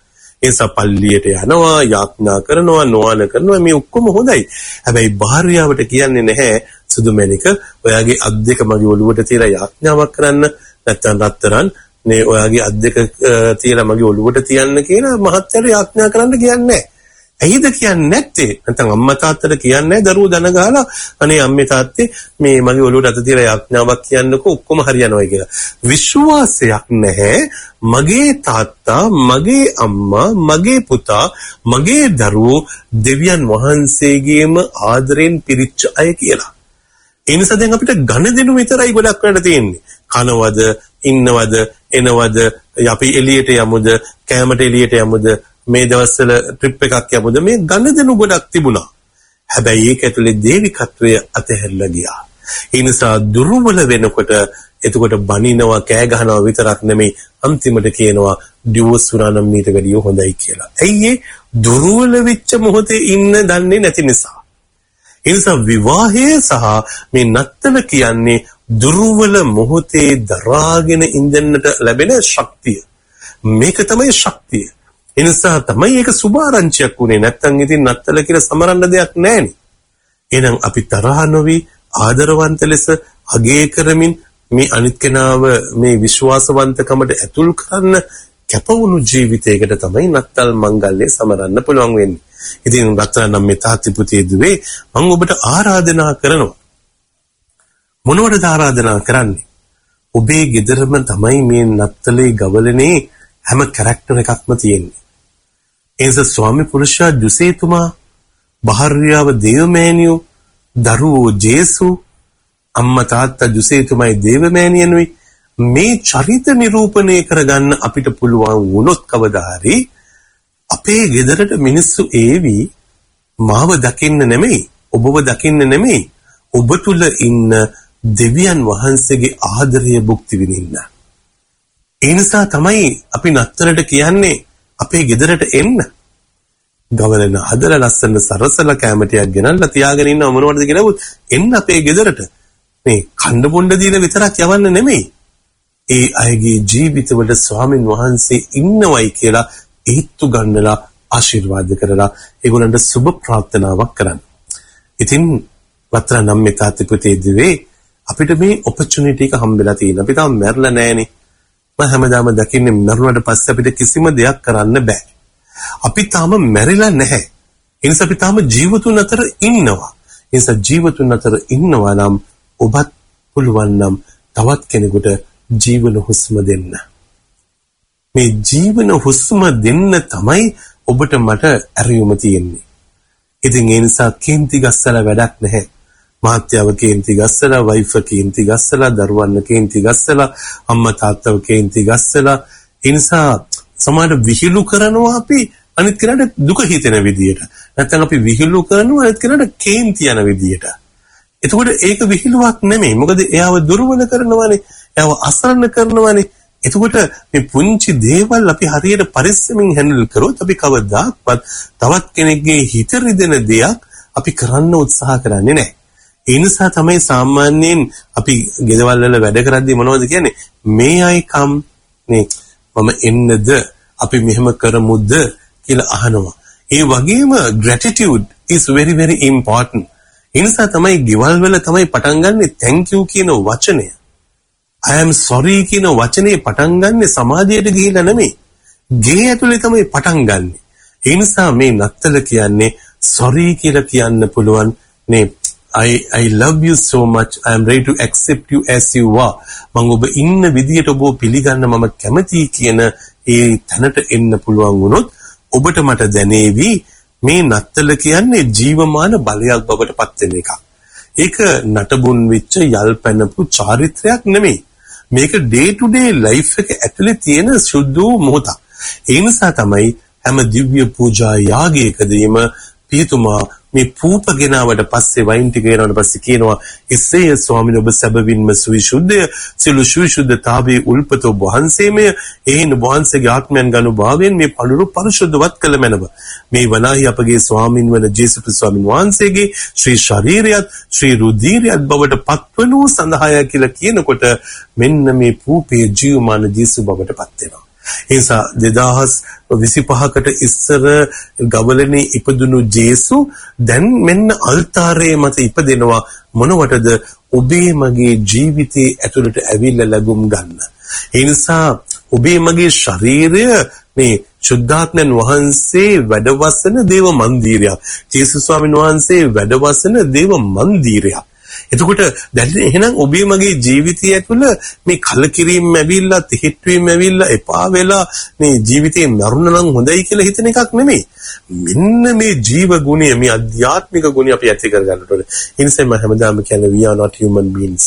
නිසා පල්ලියට යනවා, යාඥා කරනවා, නොවන කරනවා, මේ ඔක්කොම හොඳයි. හැබැයි භාර්යාවට කියන්නේ නැහැ සුදුමැණික ඔයාගේ අත් දෙක මගේ ඔළුවට තියලා යාඥාවක් කරන්න, නැත්නම් රත්තරන් මේ ඔයාගේ අත් දෙක තියලා මගේ ඔළුවට තියන්න කියලා මහත්තයාට යාඥා කරන්න කියන්නේ නැහැ. ඇයිද කියන්නේ නැත්තේ? නැත්නම් අම්මා තාත්තට කියන්නේ දරුවෝ දන ගහලා අනේ අම්මේ තාත්තේ මේ මගේ ඔළුවට අත තියලා යාඥාවක් කියන්නකෝ ඔක්කොම හරියනවා කියලා. විශ්වාසයක් නැහැ මගේ තාත්තා, මගේ අම්මා, මගේ පුතා, මගේ දරුවෝ දෙවියන් වහන්සේගේම ආදරෙන් පිරිච්ච අය කියලා. ඒ නිසා දැන් අපිට ගණදෙනු විතරයි ගොඩක් වෙන්න තියෙන්නේ. කනවද, ඉන්නවද, එනවද, අපි එළියට යමුද, කැමරට එළියට යමුද, මේ දවස්වල ට්‍රිප් එකක් යමුද, මේ ගණදෙනු ගොඩක් තිබුණා. හැබැයි ඒක ඇතුලේ දේවිකත්වය අතහැරලා ගියා. ඒ නිසා දුර්වල වෙනකොට එතකොට බනිනවා, කෑ ගහනවා විතරක් නෙමෙයි අන්තිමට කියනවා ඩිවෝස් වුණා නම් මීට වැඩිය හොඳයි කියලා. ඇයි ඒ දුර්වල වෙච්ච මොහොතේ ඉන්න දන්නේ නැති නිසා. ඒ නිසා විවාහය සහ මේ නත්තල කියන්නේ දුර්වල මොහොතේ දරාගෙන ඉඳන්නට ලැබෙන ශක්තිය. මේක තමයි ශක්තිය. ඒ නිසා තමයි ඒක සුභාරංචියක් උනේ. නැත්තම් ඉතින් නත්තල කියලා සමරන්න දෙයක් නැහැනේ. එහෙනම් අපි තරහ නොවි ආදරවන්ත ලෙස අගය කරමින් මේ අනිත් කෙනාව මේ විශ්වාසවන්තකමට ඇතුල් කරන්න කැපවුණු ජීවිතයකට තමයි නත්තල් මංගල්‍ය සමරන්න පුළුවන් වෙන්නේ. ඉතින් රත්නම් මේ තාත්ති පුතේ දුවේ මම ඔබට ආරාධනා කරනවා. මොනවටද ආරාධනා කරන්නේ? ඔබේ ගෙදරම තමයි මේ නත්තලේ ගවලනේ හැම කැරක්ටර් එකක්ම තියෙන්නේ. එනිසා ස්වාමි පුරුෂයා ජුසේතුමා, භාර්යාව දේවමෑණියෝ, දරුවෝ ජේසු, අම්මා තාත්තා ජුසේතුමයි දේවමෑණියනුයි මේ චරිත නිරූපණය කරගන්න අපිට පුළුවන් වුණොත් කවදා හරි අපේ ගෙදරට මිනිස්සු ඒවි මාව දකින්න නෙමෙයි, ඔබව දකින්න නෙමෙයි, ඔබ තුල ඉන්න දෙවියන් වහන්සේගේ ආදරය භුක්ති විඳින්න. ඒ නිසා තමයි අපි නත්තරට කියන්නේ අපේ ගෙදරට එන්න. ගවලන හදලා ලස්සන සරසලා කැමටියක් ගෙනල්ලා තියාගෙන ඉන්නව මොනවටද කියලා එන්න අපේ ගෙදරට. මේ කණ්ඩ බොණ්ඩ දීලා විතරක් යවන්න නෙමෙයි. ඒ අයගේ ජීවිතවල ස්වාමින් වහන්සේ ඉන්නවයි කියලා ඒත්තු ගන්නලා ආශිර්වාද කරලා ඒගොල්ලන්ට සුබ ප්‍රාර්ථනාවක් කරන්න. ඉතින් වත්‍රනම් මේ තාත්ති පුතේ දිවේ අපිට මේ ඔපචුනිටි එක හම්බෙලා තියෙනවා. අපි තාම මැරලා නැහනේ. මම හැමදාම දකින්නේ මරුණාට පස්සේ අපිට කිසිම දෙයක් කරන්න බෑ. අපි තාම මැරිලා නැහැ. ඒ නිසා අපි තාම ජීවතුන් අතර ඉන්නවා. ඒ නිසා ජීවතුන් අතර ඉන්නවා නම් ඔබත් පුළුවන් නම් තවත් කෙනෙකුට ජීවන හුස්ම දෙන්න. මේ ජීවන හුස්ම දෙන්න තමයි ඔබට මට ඇරියුම තියෙන්නේ. ඉතින් ඒ නිසා කේන්ති ගස්සලා වැඩක් නැහැ. මහත්යව කේන්ති ගස්සලා, වයිෆ් කේන්ති ගස්සලා, දරුවන් කේන්ති ගස්සලා, අම්මා තාත්තව කේන්ති ගස්සලා. ඒ නිසා සමහර විහිළු කරනවා අපි අනිත් කෙනාට දුක හිතෙන විදියට. නැත්නම් අපි විහිළු කරනවා අනිත් කෙනාට කේන්ති යන විදියට. එතකොට ඒක විහිළුවක් නෙමෙයි. මොකද එයාව දුර්වල කරනවානේ, එයාව අසරණ කරනවානේ. එතකොට මේ පුංචි දේවල් අපි හරියට පරිස්සමින් හැන්ඩල් කරොත් අපි කවදාවත් තවත් කෙනෙක්ගේ හිත රිදෙන දෙයක් අපි කරන්න උත්සාහ කරන්නේ නැහැ. ඒ නිසා තමයි සාමාන්‍යයෙන් අපි ගෙදවල් වල වැඩ කරද්දී මොනවද කියන්නේ? මේ අය කම් නේ මම එන්නද අපි මෙහෙම කරමුද කියලා අහනවා. ඒ වගේම gratitude is very very important. ඒ නිසා තමයි ගෙවල් වල තමයි පටන් ගන්නෙ thank you කියන වචනය. I am sorry කියන වචනේ පටන් ගන්නෙ සමාධියට ගිහිලා නෙමෙයි. ගේ ඇතුලේ තමයි පටන් ගන්නෙ. ඒ නිසා මේ නත්තල කියන්නේ sorry කියලා කියන්න පුළුවන් නේ. I love you so much. I am ready to accept you as you are. මම ඔබ ඉන්න විදියට ඔබ පිළිගන්න මම කැමතියි කියන ඒ තැනට එන්න පුළුවන් වුණොත් ඔබට මට දැනේවි මේ නත්තල කියන්නේ ජීවමාන බලයක් බවට පත් වෙන එකක්. ඒක නටබුන් වෙච්ච යල් පැනපු චාරිත්‍රයක් නෙමෙයි. මේක day to day life එක ඇතුලේ තියෙන සුද්ධ මොහොතක්. ඒ නිසා තමයි හැම දිව්‍ය පූජා යාගයකදීම පියතුමා මේ පූප ගෙනාවට පස්සේ වයින් ටික ගෙනාවට පස්සේ කියනවා එසේ ස්වාමීන් ඔබ සැබවින්ම සවිසුද්ධය සියලු සවිසුද්ධතාවයේ උල්පත ඔබ වහන්සේමය එහෙන් වහන්සේගේ ආත්මයන් ගනු භාවයෙන් මේ පඳුරු පරිශුද්ධවත් කළ මැනව මේ වනාහි අපගේ ස්වාමීන් වන ජේසුස් ස්වාමීන් වහන්සේගේ ශ්‍රී ශරීරයත් ශ්‍රී රුධිරයත් බවට පත්වනු සඳහාය කියලා කියනකොට මෙන්න මේ පූපේ ජීවමාන ජේසුස් බවට පත් වෙනවා. ඒ නිසා 2025කට ඉස්සර ගවලනේ ඉපදුණු ජේසු දැන් මෙන්න අල්තාරයේ මත ඉපදෙනවා මොනවටද? ඔබේ මගේ ජීවිතයේ ඇතුළට ඇවිල්ලා ලැබුම් ගන්න. ඒ නිසා ඔබේ මගේ ශරීරය මේ සුද්ධාත්මයන් වහන්සේ වැඩවසන දේව මන්දිරයක්. ජේසුස් ස්වාමීන් වහන්සේ වැඩවසන දේව මන්දිරයක්. එතකොට දැන් එහෙනම් ඔබේ මගේ ජීවිතය ඇතුළ මේ කලකිරීම ඇවිල්ලා, තිහිට්වීම ඇවිල්ලා, එපා වෙලා මේ ජීවිතේ මරුණ නම් හොඳයි කියලා හිතන එකක් නෙමෙයි. මෙන්න මේ ජීව ගුණය, මේ අධ්‍යාත්මික ගුණය අපි ඇති කර ගන්නට ඕනේ. ඒ නිසා මම හැමදාම කියන්නේ we are not human beings.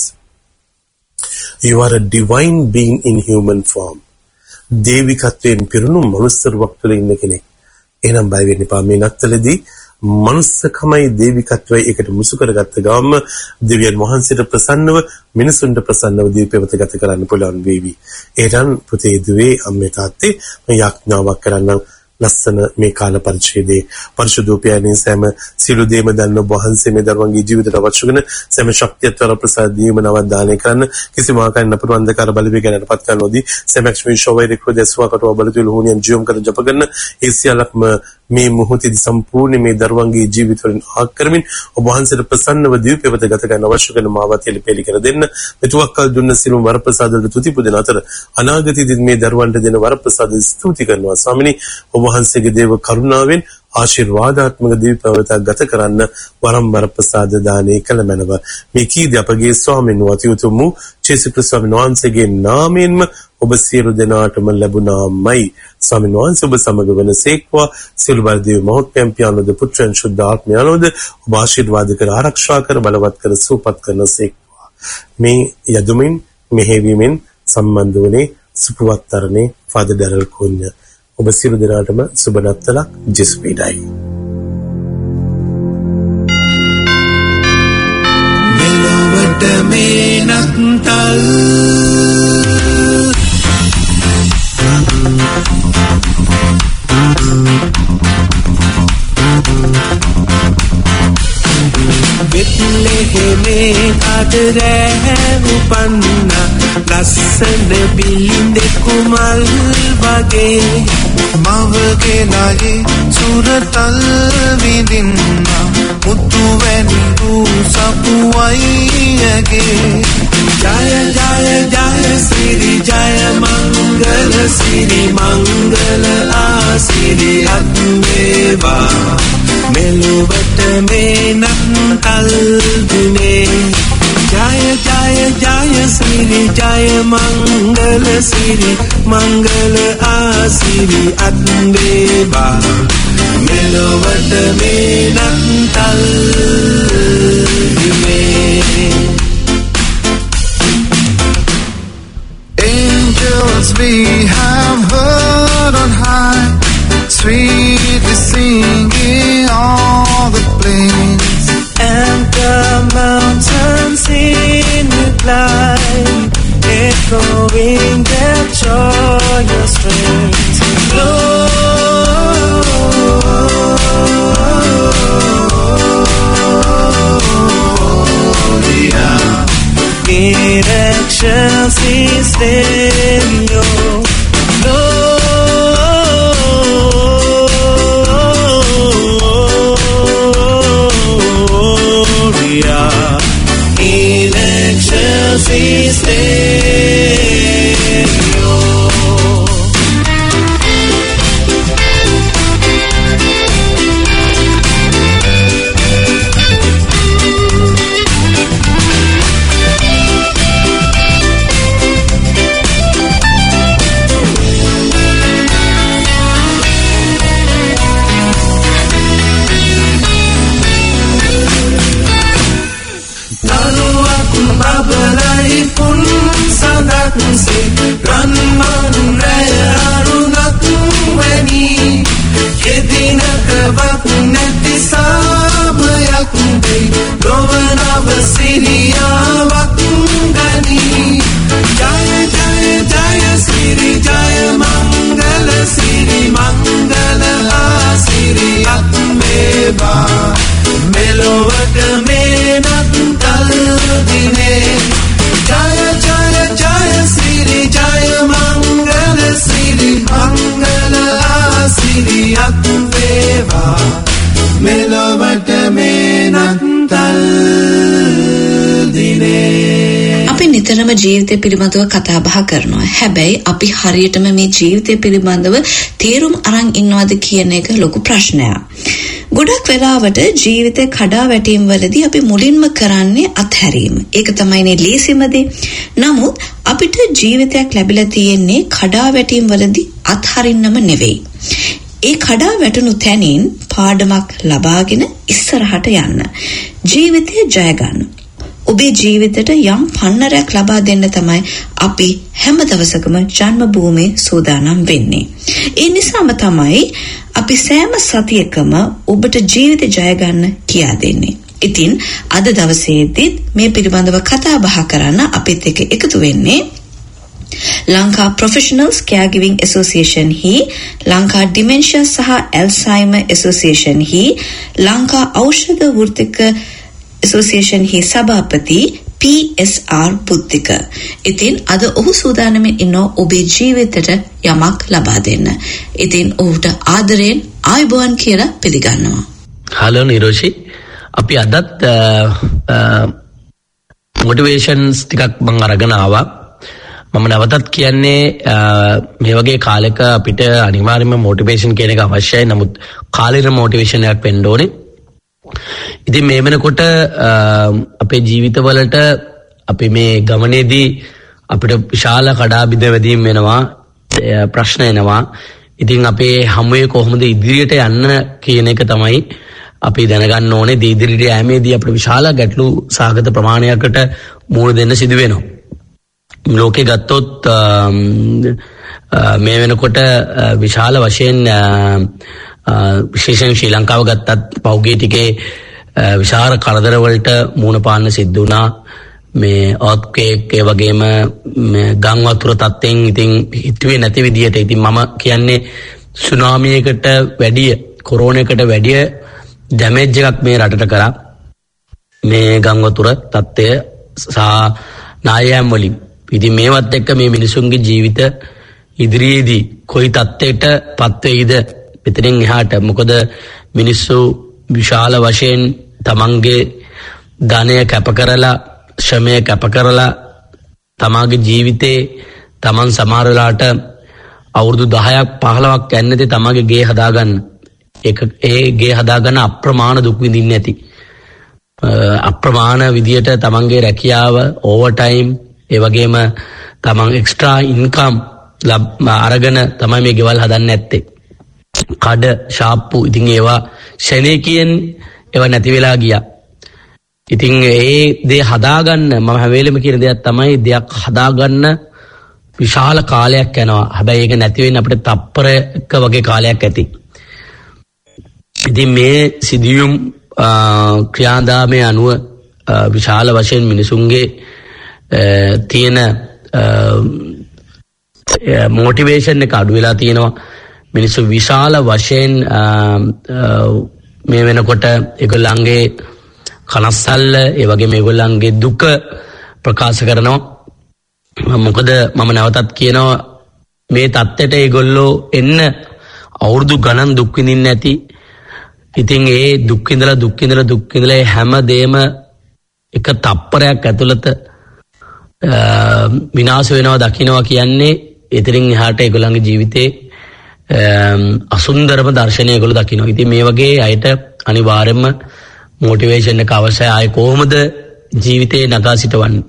You are a divine being in human form. දේවිකත්වයෙන් පිරුණු මනුස්සරුවක් තුළ ඉන්න කෙනෙක්. එහෙනම් බය වෙන්න එපා. මේ නත්තලදී මනුස්සකමයි දේවිකත්වයි එකට මුසු කරගත්ත ගමන් දෙවියන් වහන්සේට ප්‍රසන්නව, මිනිසුන්ට ප්‍රසන්නව දීපේවත ගත කරන්න පුළුවන් වේවි. එහෙනම් පුතේ දුවේ අම්මේ තාත්තේ මම යාඥාවක් කරන්නම්. ලස්සන මේ කාල පරිච්ඡේදයේ පරිශුද්ධෝපයන්ින් සෑම සිළු දේම දන්න වහන්සේ මේ දරුවන්ගේ ජීවිතයට අවශ්‍ය කරන සෑම ශක්තියතර ප්‍රසාද දීම නවදානය කරන්න කිසිම ආකාරයක අපට අන්ධකාර බලවේගයන්ටපත් කරනෝදී සෑමක්ෂමී ශෝවෛර ක්‍රෝදස්වාකට වබලතුළු හුනියන් ජීවම් කර ජප කරන ඒ සියල්ලක්ම මේ මොහොතේදී සම්පූර්ණ මේ දරුවන්ගේ ජීවිතවලින් ආක් කරමින් ඔබ වහන්සේට ප්‍රසන්නව දීපේවත ගත කරන්න අවශ්‍ය කරන මාවත් එලිපෙලි කර දෙන්න. මෙතුවක්කල් දුන්න සිළුම් වරප්‍රසාද වලට තුති පුදන අතර අනාගතයේදී මේ දරුවන්ට දෙන වරප්‍රසාද ස්තුති කරනවා. ස්වාමිනී ඔබ වහන්සේගේ දේව කරුණාවෙන් ආශිර්වාදාත්මක දීපේවත ගත කරන්න වරම් වරප්‍රසාද දානය කළ මැනව. මේ කීදී අපගේ ස්වාමීන් වහන්සේ ජේසුස් ක්‍රිස්තුස් ස්වාමීන් වහන්සේගේ නාමයෙන්ම ඔබ සියලු දෙනාටම ලැබුණාමයි. ස්වාමීන් වහන්සේ ඔබ සමග වනසේක්වා. සියලු බල දේව මහත්මයන් පියාණෝද පුත්‍රයන් සුද්ධ ආත්මයන්ෝද ඔබ ආශිර්වාද කර ආරක්ෂා කර බලවත් කර සූපත් කරනසේක්වා. මේ යදුමින් මෙහෙවීමෙන් සම්බන්ධ වුණේ සුපවත්තරනේ ෆාදර් ඩැරල් කුන්ය. ඔබ සියලු දෙනාටම සුබ නත්තලක්. ජෙසු පීඩයි. මෙලොවට මේ නත්තල් බෙත්ලෙහෙමේ අදරෑ උපන්න ලස්සන බිලින්දෙකු මල් වගේ මවගේ නයේ සුරතල් විදින්න මුතු වැනි වූ සපුවයියගේ ජය ජය ජය සිරි ජය මංගල සිරි මංගල ආසිරි අත්වේවා මෙලොවට මේ නත්තල් දිනේ ජය ජය ජය සිරි ජය මංගල සිරි මංගල ආසිරි අත්වේවා මෙලොවට මේ නත්තල් දිනේ. Angels we have heard on high, sweetly singing all the plains, and the mountains in reply, echoing their joyous strains. Gloria in excelsis Deo. Gloria in excelsis Deo. Siri දිනක් වේවා මෙලොවට මේ නත්තල් දිනේ. අපි නිතරම ජීවිතය පිළිබඳව කතා බහ කරනවා. හැබැයි අපි හරියටම මේ ජීවිතය පිළිබඳව තේරුම් අරන් ඉන්නවද කියන එක ලොකු ප්‍රශ්නයක්. ගොඩක් වෙලාවට ජීවිතේ කඩා වැටීම් වලදී අපි මුලින්ම කරන්නේ අත්හැරීම. ඒක තමයිනේ ලේසිම දේ. නමුත් අපිට ජීවිතයක් ලැබිලා තියෙන්නේ කඩා වැටීම් වලදී අත්හරින්නම නෙවෙයි. ඒ කඩා වැටුණු තැනින් පාඩමක් ලබාගෙන ඉස්සරහට යන්න. ජීවිතය ජය ගන්න. ඔබේ ජීවිතයට යම් පන්නරයක් ලබා දෙන්න තමයි අපි හැම දවසකම ජන්ම භූමියේ සූදානම් වෙන්නේ. ඒ නිසාම තමයි අපි සෑම සතියකම ඔබට ජීවිත ජය ගන්න කියා දෙන්නේ. ඉතින් අද දවසේදීත් මේ පිළිබඳව කතා බහ කරන්න අපිත් එක්ක එකතු වෙන්නේ ලංකා ප්‍රොෆෙෂනල්ස් කෙයාගිවිං ඇසෝසියේෂන් හි, ලංකා ඩිමෙන්ෂියා සහ ඇල්සයිමර් ඇසෝසියේෂන් හි, ලංකා ඖෂධ වෘත්තික ඇසෝසියේෂන් හි සභාපති PSR බුද්ධික. ඉතින් අද ඔහු සූදානම්ෙන් ඉන්න ඔබේ ජීවිතයට යමක් ලබා දෙන්න. ඉතින් ඔහුට ආදරයෙන් ආයුබෝවන් කියලා පිළිගන්නවා. හලෝ නිරෝෂි. අපි අදත් මොටිවේෂන්ස් ටිකක් මම අරගෙන ආවා. මම නැවතත් කියන්නේ මේ වගේ කාලෙක අපිට අනිවාර්යයෙන්ම මොටිවේෂන් කියන එක අවශ්‍යයි. නමුත් කාලෙට මොටිවේෂන් එකක් වෙන්න ඕනේ. ඉතින් මේ වෙනකොට අපේ ජීවිතවලට අපි මේ ගමනේදී අපිට විශාල කඩාබිඳ වැදීම් වෙනවා, ප්‍රශ්න එනවා. ඉතින් අපේ හැමෝේ කොහොමද ඉදිරියට යන්න කියන එක තමයි අපි දැනගන්න ඕනේ. ඉදිරියට යෑමේදී අපිට විශාල ගැටලු සාගත ප්‍රමාණයකට මුහුණ දෙන්න සිදු වෙනවා. ලෝකේ ගත්තොත් මේ වෙනකොට විශාල වශයෙන් විශේෂයෙන් ශ්‍රී ලංකාව ගත්තත් පෞගේ ටිකේ විශාල කරදර වලට මුහුණ පාන්න සිද්ධ වුණා. මේ earthquake ඒ වගේම ගම් වතුර තත්ත්වෙන් ඉතින් හිතුවේ නැති විදියට. ඉතින් මම කියන්නේ සුනාමියකට වැඩිය, කොරෝනාවකට වැඩිය ඩැමේජ් එකක් මේ රටට කරා මේ ගම් වතුර තත්ත්වය සහ නායයන් වලින්. ඉතින් මේවත් එක්ක මේ මිනිසුන්ගේ ජීවිත ඉදිරියේදී කොයි තත්ත්වයකට පත් වෙයිද මෙතනින් එහාට. මොකද මිනිස්සු විශාල වශයෙන් තමන්ගේ ධනය කැප කරලා, ශ්‍රමය කැප කරලා තමාගේ ජීවිතේ තමන් සමහර වෙලාවට අවුරුදු 10ක් 15ක් යන්නේදී තමාගේ ගේ හදාගන්න. ඒ ගේ හදාගන්න අප්‍රමාණ දුක් විඳින්න ඇති. අප්‍රමාණ විදියට තමන්ගේ රැකියාව, ඕවර් ටයිම්, ඒ වගේම තමන් එක්ස්ට්‍රා ඉන්කම් අරගෙන තමයි මේ ගෙවල් හදන්න ඇත්තේ. කඩ, ශාප්පු, ඉතින් ඒවා ශනේකියෙන් ඒවා නැති වෙලා ගියා. ඉතින් ඒ දේ හදාගන්න මම හැම වෙලෙම කියන දෙයක් තමයි දෙයක් හදාගන්න විශාල කාලයක් යනවා. හැබැයි ඒක නැති වෙන්න අපිට තප්පරයක වගේ කාලයක් ඇති. ඉතින් මේ සිදුවීම් ක්‍රියාදාමයේ අනුව විශාල වශයෙන් මිනිසුන්ගේ තියෙන මොටිවේෂන් එක අඩු වෙලා තියෙනවා. මිනිස්සු විශාල වශයෙන් මේ වෙනකොට ඒගොල්ලන්ගේ කනස්සල්ල, ඒ වගේම ඒගොල්ලන්ගේ දුක ප්‍රකාශ කරනවා. මොකද මම නැවතත් කියනවා මේ தත්ත්වයට ඒගොල්ලෝ එන්න අවුරුදු ගණන් දුක් විඳින්න ඇති. ඉතින් ඒ දුක් විඳලා හැම දෙම එක තප්පරයක් ඇතුළත විනාශ වෙනවා දකින්නවා කියන්නේ එතරින් එහාට ඒගොල්ලන්ගේ ජීවිතේ අසුන්දරම දර්ශනය ඒගොල්ලෝ දකින්නවා. ඉතින් මේ වගේ අයට අනිවාර්යයෙන්ම මොටිවේෂන් එක අවශ්‍යයි. ආයේ කොහොමද ජීවිතේ නගා සිටවන්නේ?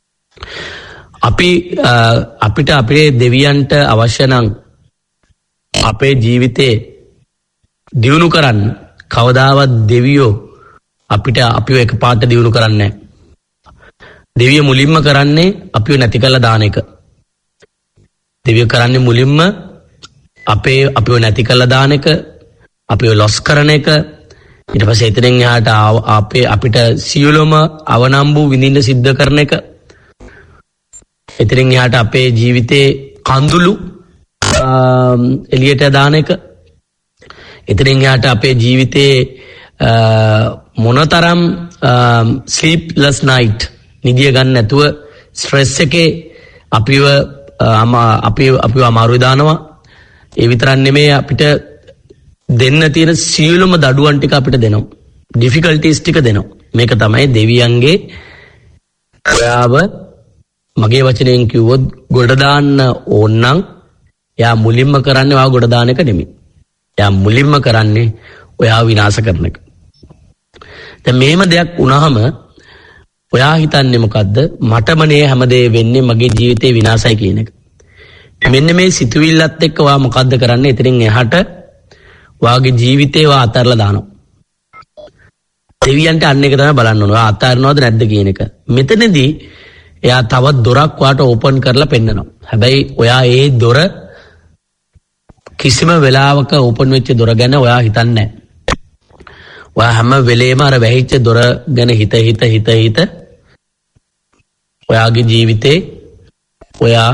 අපිට අපේ දෙවියන්ට අවශ්‍ය නම් අපේ ජීවිතේ දියුණු කරන්න කවදාවත් දෙවියෝ අපිව එකපාරට දියුණු කරන්නේ නැහැ. දෙවිය මුලින්ම කරන්නේ අපිව නැති කරලා දාන එක. දෙවිය කරන්නේ මුලින්ම අපිව නැති කරලා දාන එක, අපිව ලොස් කරන එක. ඊට පස්සේ එතනින් එහාට අපිට සියලුම අවනම්බු විඳින්න සිද්ධ කරන එක. එතනින් එහාට අපේ ජීවිතේ කඳුළු එළියට දාන එක. එතනින් එහාට අපේ ජීවිතේ මොනතරම් sleepless night නිදිය ගන්න නැතුව ස්ට්‍රෙස් එකේ අපිව අමාරු දානවා. ඒ විතරක් නෙමෙයි අපිට දෙන්න තියෙන සියලුම දඩුවම් ටික අපිට දෙනවා. ඩිෆිකල්ටිස් ටික දෙනවා. මේක තමයි දෙවියන්ගේ ඔයාව මගේ වචනයෙන් කිව්වොත් ගොඩ දාන්න ඕන නම් එයා මුලින්ම කරන්නේ ඔයාව ගොඩ දාන එක නෙමෙයි. එයා මුලින්ම කරන්නේ ඔයාව විනාශ කරන එක. දැන් මේම දෙයක් වුණාම ඔයා හිතන්නේ මොකද්ද? මටමනේ හැමදේ වෙන්නේ මගේ ජීවිතේ විනාශයි කියන එක. මෙන්න මේ සිතුවිල්ලත් එක්ක ඔයා මොකද්ද කරන්නේ? එතනින් එහාට ඔයාගේ ජීවිතේ ඔයා අතහැරලා දානවා. දෙවියන්ට අන්න එක තමයි බලන්න ඕනේ. ඔයා අතහැරනවද නැද්ද කියන එක. මෙතනදී එයා තවත් දොරක් වාට ඕපන් කරලා පෙන්නනවා. හැබැයි ඔයා ඒ දොර කිසිම වෙලාවක ඕපන් වෙච්ච දොර ගැන ඔයා හිතන්නේ නැහැ. ඔයා හැම වෙලේම අර වැහිච්ච දොර ගැන හිත ඔයාගේ ජීවිතේ ඔයා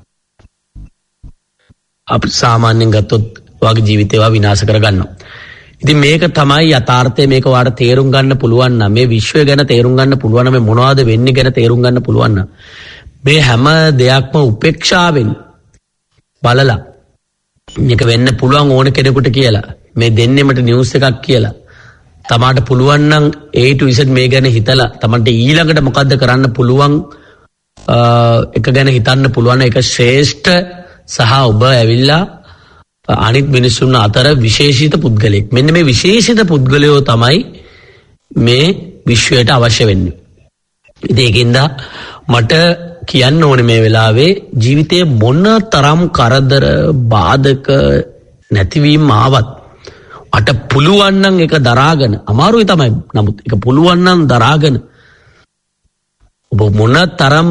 අප සාමාන්‍යයෙන් ගත්තොත් ඔයාගේ ජීවිතේ ඔයා විනාශ කරගන්නවා. ඉතින් මේක තමයි යථාර්ථය. මේක ඔයාට තේරුම් ගන්න පුළුවන් නම් මේ විශ්වය ගැන තේරුම් ගන්න පුළුවන් නම් මේ මොනවද වෙන්නේ ගැන තේරුම් ගන්න පුළුවන් නම් මේ හැම දෙයක්ම උපේක්ෂාවෙන් බලලා මේක වෙන්න පුළුවන් ඕන කෙනෙකුට කියලා මේ දෙන්නෙමට නිවුස් එකක් කියලා තමාට පුළුවන් නම් A to Z මේ ගැන හිතලා තමන්ට ඊළඟට මොකද්ද කරන්න පුළුවන් එක ගැන හිතන්න පුළුවන්. ඒක ශ්‍රේෂ්ඨ සහ ඔබ ඇවිල්ලා අනිත් මිනිසුන් අතර විශේෂිත පුද්ගලෙක්. මෙන්න මේ විශේෂිත පුද්ගලයෝ තමයි මේ විශ්වයට අවශ්‍ය වෙන්නේ. ඉතින් ඒකින්ද මට කියන්න ඕනේ මේ වෙලාවේ ජීවිතේ මොන තරම් කරදර බාධක නැතිවීම ආවත් අට පුළුවන් නම් ඒක දරාගෙන අමාරුයි තමයි. නමුත් ඒක පුළුවන් නම් දරාගෙන ඔබ මොන තරම්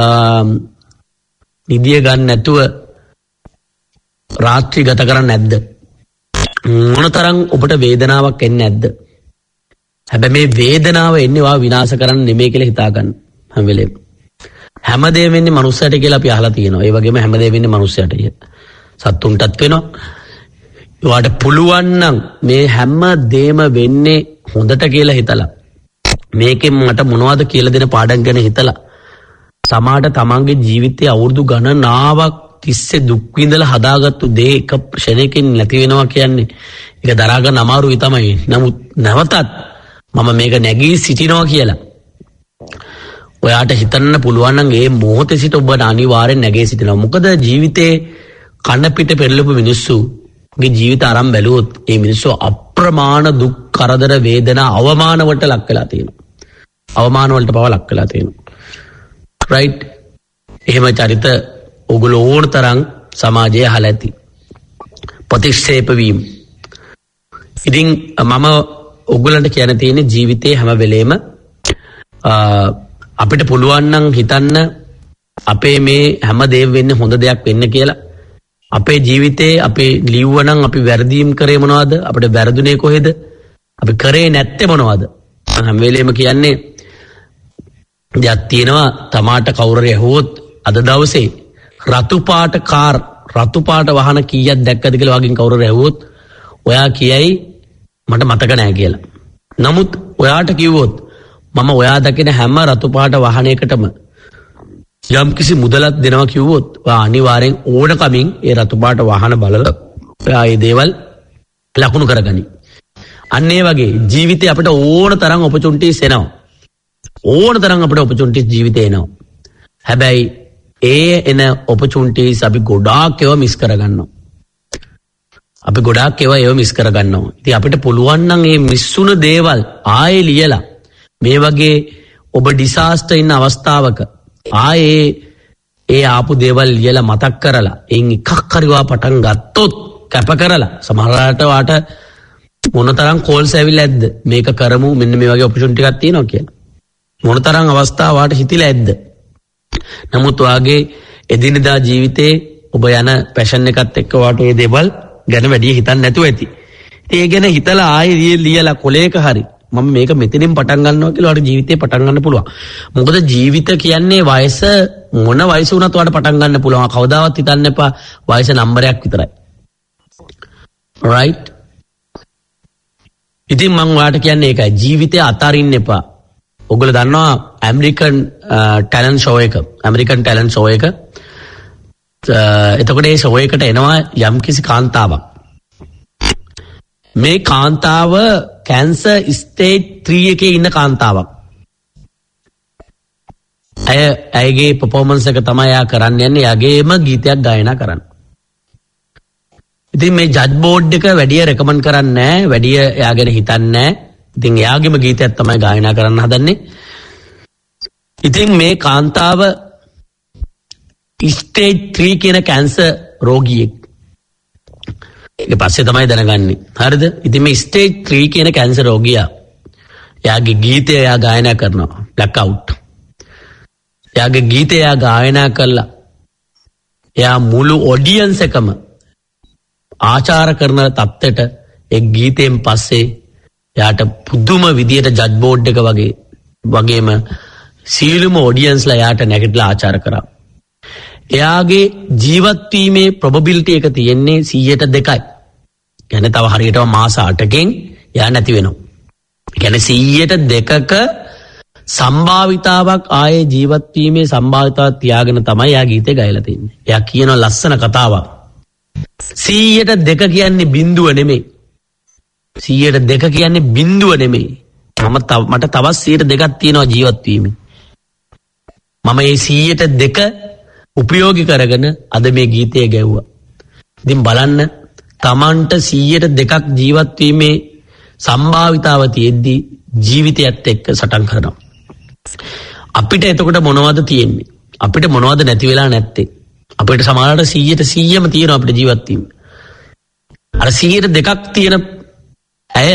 නිදිය ගන්න නැතුව රාත්‍රී ගත කරන්නේ නැද්ද? මොන තරම් ඔබට වේදනාවක් එන්නේ නැද්ද? හැබැයි මේ වේදනාව එන්නේ වා විනාශ කරන්න නෙමෙයි කියලා හිතා ගන්න හැම වෙලේම. හැමදේම වෙන්නේ මනුස්සයට කියලා අපි අහලා තියෙනවා. ඒ වගේම හැමදේම වෙන්නේ මනුස්සයට. සත්තුන්ටත් වෙනවා. ඒවට පුළුවන් නම් මේ හැම දෙම වෙන්නේ හොඳට කියලා හිතලා මේකෙන් මට මොනවද කියලා දෙන පාඩම් ගැන හිතලා සමාජයට තමන්ගේ ජීවිතයේ අවුරුදු ගණනාවක් තිස්සේ දුක් විඳලා හදාගත්තු දේ එක ක්ෂණයකින් නැති වෙනවා කියන්නේ ඒක දරා ගන්න අමාරුයි තමයි. නමුත් නැවතත් මම මේක නැගී සිටිනවා කියලා ඔයාට හිතන්න පුළුවන් නම් ඒ මොහොතේ සිට ඔබට අනිවාර්යෙන් නැගී සිටිනවා. මොකද ජීවිතේ කන පිට පෙරලපු මිනිස්සුගේ ජීවිත අරන් බැලුවොත් ඒ මිනිස්සු අප්‍රමාණ දුක් කරදර වේදනා අවමාන වලට ලක් වෙලා තියෙනවා. අවමාන වලට පව ලක් වෙලා තියෙනවා. රයිට්. එහෙම චරිත ඔගොල්ලෝ ඕන තරම් සමාජයේ අහලා ඇති. ප්‍රතික්ෂේප වීම. ඉතින් මම ඔගොල්ලන්ට කියන්න තියෙන්නේ ජීවිතේ හැම වෙලේම අපිට පුළුවන් නම් හිතන්න අපේ මේ හැම දෙයක් වෙන්නේ හොඳ දෙයක් වෙන්න කියලා. අපේ ජීවිතේ අපේ ලිව්වනම් අපි වැරදීම් කරේ මොනවද? අපිට වැරදුනේ කොහෙද? අපි කරේ නැත්තේ මොනවද? හැම වෙලේම කියන්නේ දෙයක් තියෙනවා. තමාට කවුරුරේ ඇහුවොත් අද දවසේ රතු පාට කාර් රතු පාට වාහන කීයක් දැක්කද කියලා වගේ කවුරුරේ ඇහුවොත් ඔයා කියයි මට මතක නැහැ කියලා. නමුත් ඔයාට කිව්වොත් මම ඔයා දකින හැම රතු පාට වාහනයකටම යම් කිසි මුදලක් දෙනවා කිව්වොත් ඔයා අනිවාර්යෙන් ඕන කමින් ඒ රතු පාට වාහන බලලා ඔයා මේ දේවල් ලකුණු කරගනි. අන්න ඒ වගේ ජීවිතේ අපිට ඕන තරම් ඔපචුනිටිස් එනවා. ඕන තරම් අපිට ඔපචුනිටිස් ජීවිතේ එනවා. හැබැයි ඒ එන ඔපචුනිටිස් අපි ගොඩාක් ඒවා මිස් කරගන්නවා. අපි ගොඩාක් ඒවා මිස් කරගන්නවා. ඉතින් අපිට පුළුවන් නම් මේ මිස්සුන දේවල් ආයේ ලියලා මේ වගේ ඔබ ඩිසාස්ටර් ඉන්න අවස්ථාවක ආයේ ඒ ආපු දේවල් ලියලා මතක් කරලා එයින් එකක් හරි වා පටන් ගත්තොත් කැප කරලා සමහරවිට වාට මොනතරම් කෝල්ස් ඇවිල්ලා ඇද්ද මේක කරමු මෙන්න මේ වගේ ඔපචුනිටි එකක් තියෙනවා කියලා. මොනතරම් අවස්ථා වාට හිතිලා ඇද්ද. නමුත් වාගේ එදිනදා ජීවිතේ ඔබ යන පැෂන් එකත් එක්ක වාට මේ දේවල් ගැන වැඩි හිතන්න නැතුව ඇති. ඒ ගැන හිතලා ආයේ ලියලා කොලේක හරි මම මේක මෙතනින් පටන් ගන්නවා කියලා ඔයාලට ජීවිතේ පටන් ගන්න පුළුවන්. මොකද ජීවිත කියන්නේ වයස මොන වයස වුණත් ඔයාලට පටන් ගන්න පුළුවන්. කවදාවත් හිතන්න එපා වයස නම්බරයක් විතරයි. right? ඉතින් මම ඔයාලට කියන්නේ ඒකයි. ජීවිතේ අතාරින්න එපා. ඔයගොල්ලෝ දන්නවා ඇමරිකන් ටැලන්ට් ෂෝ එක. ඇමරිකන් ටැලන්ට් ෂෝ එක. එතකොට ඒ ෂෝ එකට එනවා යම්කිසි කාන්තාවක්. මේ කාන්තාව කැන්සර් ස්ටේජ් 3 එකේ ඉන්න කාන්තාවක්. ඇයගේ පර්ෆෝමන්ස් එක තමයි එයා කරන්න යන්නේ. එයාගේම ගීතයක් ගායනා කරන්න. ඉතින් මේ ජජ් බෝඩ් එක වැඩිය රෙකමන්ඩ් කරන්නේ නැහැ. වැඩිය එයා ගැන හිතන්නේ නැහැ. ඉතින් එයාගේම ගීතයක් තමයි ගායනා කරන්න හදන්නේ. ඉතින් මේ කාන්තාව ස්ටේජ් 3 කියන කැන්සර් රෝගියෙක්. ඒක පස්සේ තමයි දැනගන්නේ. හරිද? ඉතින් මේ ස්ටේජ් 3 කියන කැන්සර් රෝගියා එයාගේ ගීතය එයා ගායනා කරනවා. Black out. එයාගේ ගීතය එයා ගායනා කළා. එයා මුළු ඔඩියන්ස් එකම ආචාර කරන තත්ත්වයට ඒ ගීතයෙන් පස්සේ එයාට පුදුම විදියට ජජ් බෝඩ් එක වගේම සීලුම ඔඩියන්ස්ලා එයාට නැගිටලා ආචාර කරා. එයාගේ ජීවත් වීමේ probability එක තියෙන්නේ 102යි. කියන්නේ තව හරියටම මාස 8කින් එයා නැති වෙනවා. කියන්නේ 102ක සම්භාවිතාවක් ආයේ ජීවත් වීමේ සම්භාවිතාවක් තියාගෙන තමයි එයා ගීතේ ගයලා තින්නේ. එයා කියන ලස්සන කතාවක්. 102 කියන්නේ බිඳුව නෙමෙයි. 102 කියන්නේ බිඳුව නෙමෙයි. මට තවත් 102ක් තියෙනවා ජීවත් වීමේ. මම මේ 102 උපයෝගී කරගෙන අද මේ ගීතය ගැව්වා. ඉතින් බලන්න Tamanට 102ක් ජීවත් වීමේ සම්භාවිතාව තියෙද්දි ජීවිතයත් එක්ක සටන් කරනවා. අපිට එතකොට මොනවද තියෙන්නේ? අපිට මොනවද නැති වෙලා නැත්තේ? අපිට සමහරවිට 100%ම තියෙනවා අපිට ජීවත් වීම. අර 102ක් තියෙන අය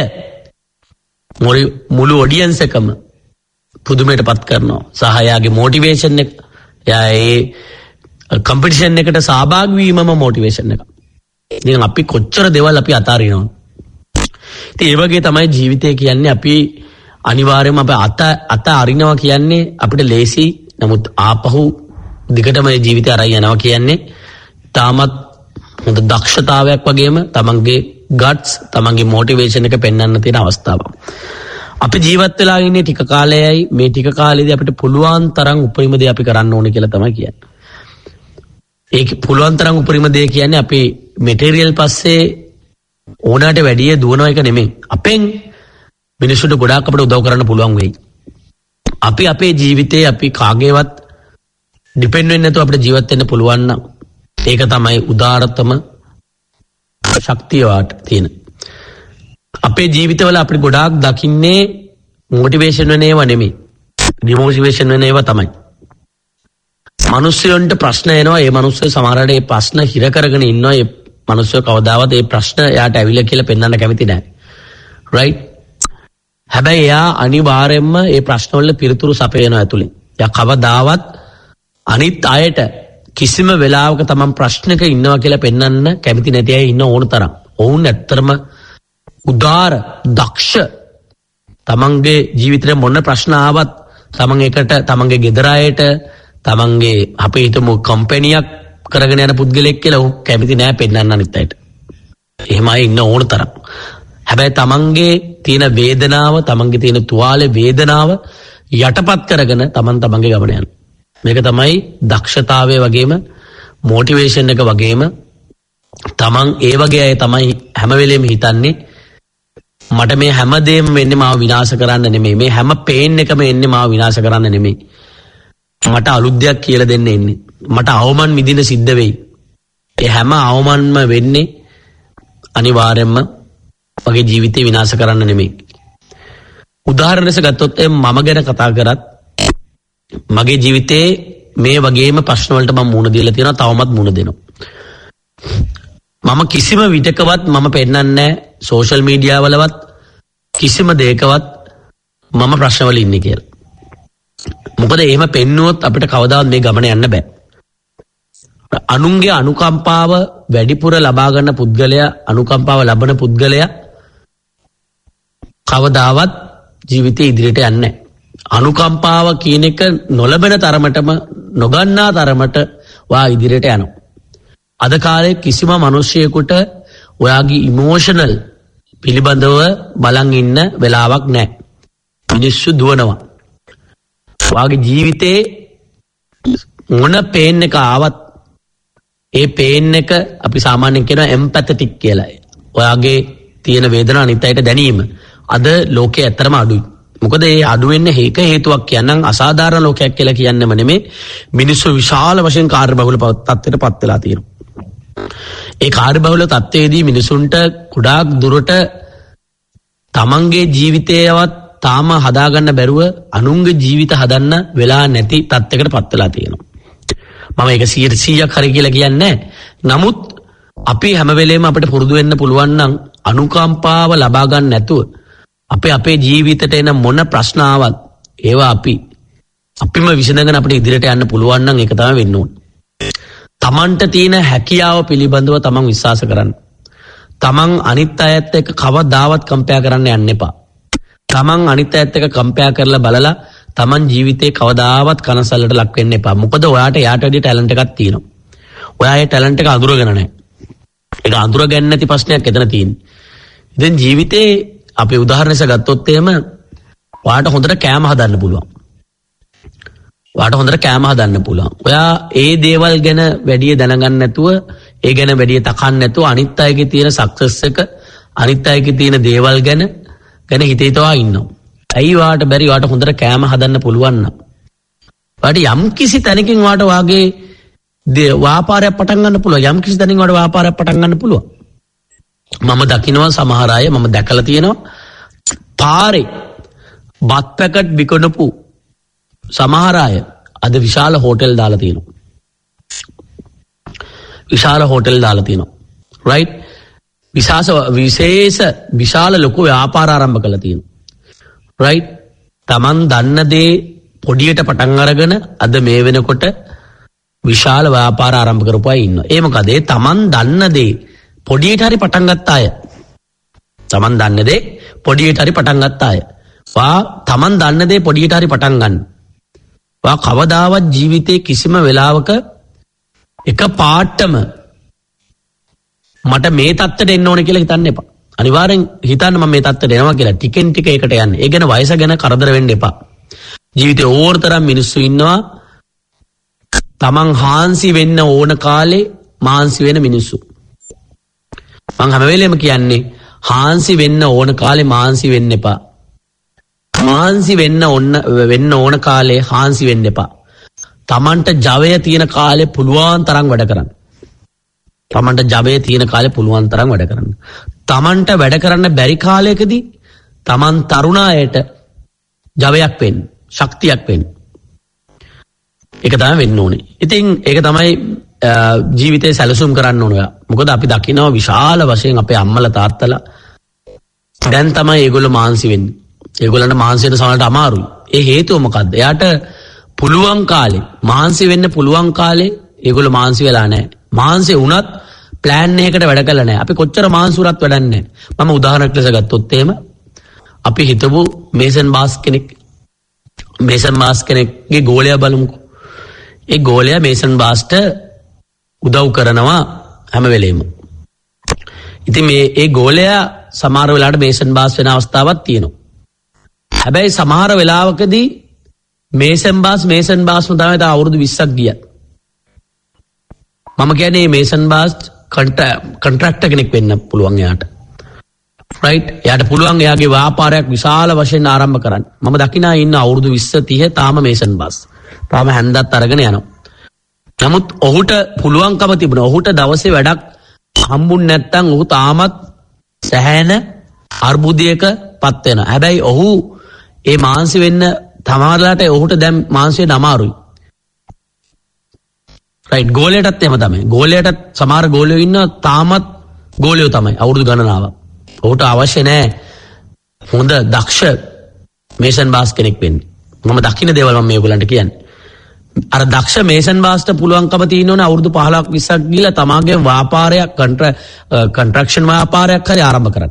මුළු ඔඩියන්ස් එකම පුදුමයටපත් කරනවා. සහ එයාගේ මොටිවේෂන් එක, එයා ඒ කම්පිටිෂන් එකට සහභාගී වීමම මොටිවේෂන් එක. ඉතින් අපි කොච්චර දේවල් අපි අතාරිනවා. ඉතින් ඒ වගේ තමයි ජීවිතය කියන්නේ. අපි අනිවාර්යයෙන්ම අපේ අත අරිනවා කියන්නේ අපිට ලේසි. නමුත් ආපහු දිගටම මේ ජීවිතය අරයි යනවා කියන්නේ තාමත් හොඳ දක්ෂතාවයක් වගේම තමන්ගේ ගට්ස්, තමන්ගේ මොටිවේෂන් එක පෙන්වන්න තියෙන අවස්ථාවක්. අපි ජීවත් වෙලා ඉන්නේ ටික කාලයයි. මේ ටික කාලෙදී අපිට පුළුවන් තරම් උපරිම දේ අපි කරන්න ඕනේ කියලා තමයි කියන්නේ. ඒක පුළුවන් තරම් උපරිම දේ කියන්නේ අපි මෙටීරියල් පස්සේ ඕනෑමට වැඩිය දුවන එක නෙමෙයි. අපෙන් මිනිස්සුන්ට ගොඩාක් අපිට උදව් කරන්න පුළුවන් වෙයි. අපි අපේ ජීවිතේ අපි කාගේවත් ඩිපෙන්ඩ් වෙන්නේ නැතුව අපිට ජීවත් වෙන්න පුළුවන් නම් ඒක තමයි උදාරතම ශක්තිය වාට තියෙන. අපේ ජීවිතවල අපිට ගොඩාක් දකින්නේ මොටිවේෂන් වෙන ඒවා නෙමෙයි. ඩිමෝටිවේෂන් වෙන ඒවා තමයි. මිනිස්සුන්ට ප්‍රශ්න එනවා. ඒ මිනිස්සු සමහරවිට ඒ ප්‍රශ්න හිර කරගෙන ඉන්නවා. ඒ මිනිස්සු කවදාවත් ඒ ප්‍රශ්න එයාට ඇවිල්ලා කියලා පෙන්වන්න කැමති නැහැ. right? හැබැයි එයා අනිවාර්යයෙන්ම ඒ ප්‍රශ්න වල පිළිතුරු සපයනවා ඇතුලෙන්. එයා කවදාවත් අනිත් අයට කිසිම වෙලාවක තමන් ප්‍රශ්නක ඉන්නවා කියලා පෙන්වන්න කැමති නැති අය ඉන්න ඕන තරම්. ඔවුන් ඇත්තටම උදාර, දක්ෂ, තමන්ගේ ජීවිතේ මොන ප්‍රශ්න ආවත් තමන් එකට තමන්ගේ ගෙදර අයට, තමන්ගේ අපේ හිතමු කම්පැනියක් කරගෙන යන පුද්ගලෙක් කියලා ਉਹ කැමති නෑ පෙන්වන්න අනිත් අයට. එහෙමයි ඉන්න ඕන තරම්. හැබැයි තමන්ගේ තියෙන වේදනාව, තමන්ගේ තියෙන තුවාලේ වේදනාව යටපත් කරගෙන තමන්ගේ ගමන යන. මේක තමයි දක්ෂතාවය වගේම මොටිවේෂන් එක වගේම තමන් ඒ වගේ අය තමයි හැම වෙලෙම හිතන්නේ මට මේ හැමදේම වෙන්නේ මාව විනාශ කරන්න නෙමෙයි. මේ හැම පේන් එකම එන්නේ මාව විනාශ කරන්න නෙමෙයි. මට අලුත් දෙයක් කියලා දෙන්න එන්නේ. මට අවමන් විඳින සිද්ධ වෙයි. ඒ හැම අවමන්ම වෙන්නේ අනිවාර්යයෙන්ම මගේ ජීවිතේ විනාශ කරන්න නෙමෙයි. උදාහරණ ලෙස ගත්තොත් මම ගැන කතා කරත් මගේ ජීවිතේ මේ වගේම ප්‍රශ්න වලට මම මුහුණ දීලා තියෙනවා. තවමත් මුහුණ දෙනවා. මම කිසිම විටකවත් මම පෙන්නන්නේ නැහැ සෝෂල් මීඩියා වලවත් කිසිම දෙයකවත් මම ප්‍රශ්න වල ඉන්නේ කියලා. මොකද එහෙම පෙන්නුවොත් අපිට කවදාවත් මේ ගමන යන්න බෑ. අනුන්ගේ අනුකම්පාව වැඩිපුර ලබා ගන්න පුද්ගලයා, අනුකම්පාව ලබන පුද්ගලයා කවදාවත් ජීවිතේ ඉදිරියට යන්නේ නැහැ. අනුකම්පාව කියන එක නොලබන තරමටම, නොගන්නා තරමට වා ඉදිරියට යනවා. අද කාලේ කිසිම මිනිසියෙකුට ඔයාගේ ඉමෝෂනල් පිළිබඳව බලන් ඉන්න වෙලාවක් නැහැ. මිනිස්සු දුවනවා. ඔයාගේ ජීවිතේ මොන පේන් එක ආවත් ඒ පේන් එක අපි සාමාන්‍යයෙන් කියනවා එම්පැතටික් කියලා. ඔයාගේ තියෙන වේදනාව අනිත් අයට දැනීම අද ලෝකයේ ඇත්තටම අඩුයි. මොකද ඒ අඩු වෙන්නේ හේක හේතුවක් කියනනම් අසාධාරණ ලෝකයක් කියලා කියන්නේම නෙමෙයි. මිනිස්සු විශාල වශයෙන් කාර්යබහුල තත්ත්වයට පත් වෙලා තියෙනවා. ඒ කාර්යබහුල තත්ත්වයේදී මිනිසුන්ට කුඩාක් දුරට තමන්ගේ ජීවිතයවත් තාම හදාගන්න බැරුව අනුන්ගේ ජීවිත හදන්න වෙලා නැති තත්ත්වයකට පත් වෙලා තියෙනවා. මම ඒක 100%ක් හරි කියලා කියන්නේ නමුත් අපි හැම වෙලේම අපිට පුරුදු වෙන්න පුළුවන් නම් අනුකම්පාව ලබා ගන්න නැතුව අපේ ජීවිතේට එන මොන ප්‍රශ්න ආවත් ඒවා අපිම විසඳගෙන අපිට ඉදිරියට යන්න පුළුවන් නම් ඒක තමයි වෙන්න ඕනේ. තමන්ට තියෙන හැකියාව පිළිබඳව තමන් විශ්වාස කරන්න. තමන් අනිත් අයත් එක්ක කවදාවත් කම්පෙයා කරන්න යන්න එපා. තමන් අනිත් අයත් එක්ක කම්පෙයා කරලා බලලා තමන් ජීවිතේ කවදාවත් කනසල්ලට ලක් වෙන්න එපා. මොකද ඔයාට යාට වැඩි ටැලන්ට් එකක් තියෙනවා. ඔයා ඒ ටැලන්ට් එක අඳුරගෙන නැහැ. ඒක අඳුරගන්න නැති ප්‍රශ්නයක් එතන තියෙන්නේ. ඉතින් ජීවිතේ අපි උදාහරණයක් ගත්තොත් එහෙම ඔයාට හොඳට කෑම හදන්න පුළුවන්. ඔයා ඒ දේවල් ගැන වැඩි දැනගන්න නැතුව, ඒ ගැන වැඩි තකන්න නැතුව අනිත් අයගේ තියෙන සක්සස් එක, අනිත් අයගේ තියෙන දේවල් ගැන හිතේතවා ඉන්නවා. ඇයි වාට බැරි වාට හොඳට කෑම හදන්න පුළුවන් නම්? වාට යම් කිසි තැනකින් වාට වාගේ ව්‍යාපාරයක් පටන් ගන්න පුළුවන්. යම් කිසි තැනකින් වාට ව්‍යාපාරයක් පටන් ගන්න පුළුවන්. මම දකිනවා සමහර අය මම දැකලා තියෙනවා පාරේ බත් පැකට් විකුණපු සමහර අය අද විශාල හෝටල් දාලා තියෙනවා. right? විශාල ලොකු ව්‍යාපාර ආරම්භ කළා තියෙනවා. right? Taman දන්න දේ පොඩියට පටන් අරගෙන අද මේ වෙනකොට විශාල ව්‍යාපාර ආරම්භ කරපු අය ඉන්නවා. ඒ මොකද Taman දන්න දේ පොඩියට හරි පටන් ගත්ත අය. Taman දන්න දේ පොඩියට හරි පටන් ගත්ත අය. Taman දන්න දේ පොඩියට හරි පටන් ගන්න. කවදාවත් ජීවිතේ කිසිම වෙලාවක එක පාටම මට මේ තත්ත්වයට එන්න ඕනේ කියලා හිතන්න එපා. අනිවාර්යෙන් හිතන්න මම මේ තත්ත්වයට එනවා කියලා. ටිකෙන් ටික ඒකට යන්න. ඒ ගැන වයස ගැන කරදර වෙන්න එපා. ජීවිතේ ඕනතරම් මිනිස්සු ඉන්නවා. Taman හාන්සි වෙන්න ඕන කාලේ මාන්සි වෙන මිනිස්සු. මම හැම වෙලේම කියන්නේ හාන්සි වෙන්න ඕන කාලේ මාන්සි වෙන්න එපා. මාන්සි වෙන්න ඕන කාලේ හාන්සි වෙන්න එපා. Tamanට ජවය තියෙන කාලේ පුළුවන් තරම් වැඩ කරන්න. Tamanට වැඩ කරන්න බැරි කාලයකදී Taman තරුණ අයට ජවයක් වෙන්න, ශක්තියක් වෙන්න. ඒක තමයි වෙන්න ඕනේ. ඉතින් ඒක තමයි ජීවිතේ සැලසුම් කරන්න ඕනේ. මොකද අපි දකිනවා විශාල වශයෙන් අපේ අම්මලා තාත්තලා දැන් තමයි ඒගොල්ලෝ මාන්සි වෙන්නේ. ඒගොල්ලන්ට මාන්සි වෙන සමහරට අමාරුයි. ඒ හේතුව මොකද්ද? එයාට පුළුවන් කාලේ මාන්සි වෙන්න පුළුවන් කාලේ ඒගොල්ලෝ මාන්සි වෙලා නැහැ. මාන්සි වුණත් ප්ලෑන් එකකට වැඩ කළා නැහැ. අපි කොච්චර මාන්සුරත් වැඩක් නැහැ. මම උදාහරණයක් ලෙස ගත්තොත් එහෙම අපි හිතමු මේසන් බාස් කෙනෙක්ගේ ගෝලයා බලමුකෝ. ඒ ගෝලයා මේසන් බාස්ට උදව් කරනවා හැම වෙලේම. ඉතින් ඒ ගෝලයා සමහර වෙලාවට මේසන් බාස් වෙන අවස්ථාවක් තියෙනවා. හැබැයි සමහර වෙලාවකදී මේසන් බාස්ම තමයි තා අවුරුදු 20ක් ගියා. මම කියන්නේ මේසන් බාස් කොන්ට්‍රැක්ටර් කෙනෙක් වෙන්න පුළුවන් එයාට. right? එයාට පුළුවන් එයාගේ ව්‍යාපාරයක් විශාල වශයෙන් ආරම්භ කරන්න. මම දකිනා ඉන්න අවුරුදු 20 30 තාම මේසන් බාස්. තාම හැන්දත් අරගෙන යනවා. නමුත් ඔහුට පුළුවන්කම තිබුණා. ඔහුට දවසේ වැඩක් හම්බුනේ නැත්නම් ඔහු තාමත් සැහැණ අර්බුදයකපත් වෙනවා. හැබැයි ඔහු ඒ මානසික වෙන්න තමාරලාට ඔහුට දැන් මානසික වෙන්න අමාරුයි. right? ගෝලයටත් එහෙම තමයි. ගෝලයටත් සමහර ගෝලියෝ ඉන්නවා තාමත් ගෝලියෝ තමයි අවුරුදු ගණනාවක්. ඔහුට අවශ්‍ය නැහැ හොඳ දක්ෂ මේසන් බාස් කෙනෙක් වෙන්න. මම දකින්න දේවල් මම මේගොල්ලන්ට කියන්නේ. අර දක්ෂ මේසන් බාස්ට පුළුවන්කම තියෙනවනේ අවුරුදු 15ක් 20ක් ගිහලා තමාගේ ව්‍යාපාරයක් කන්ට්‍රැක්ෂන් ව්‍යාපාරයක් හරි ආරම්භ කරන්න.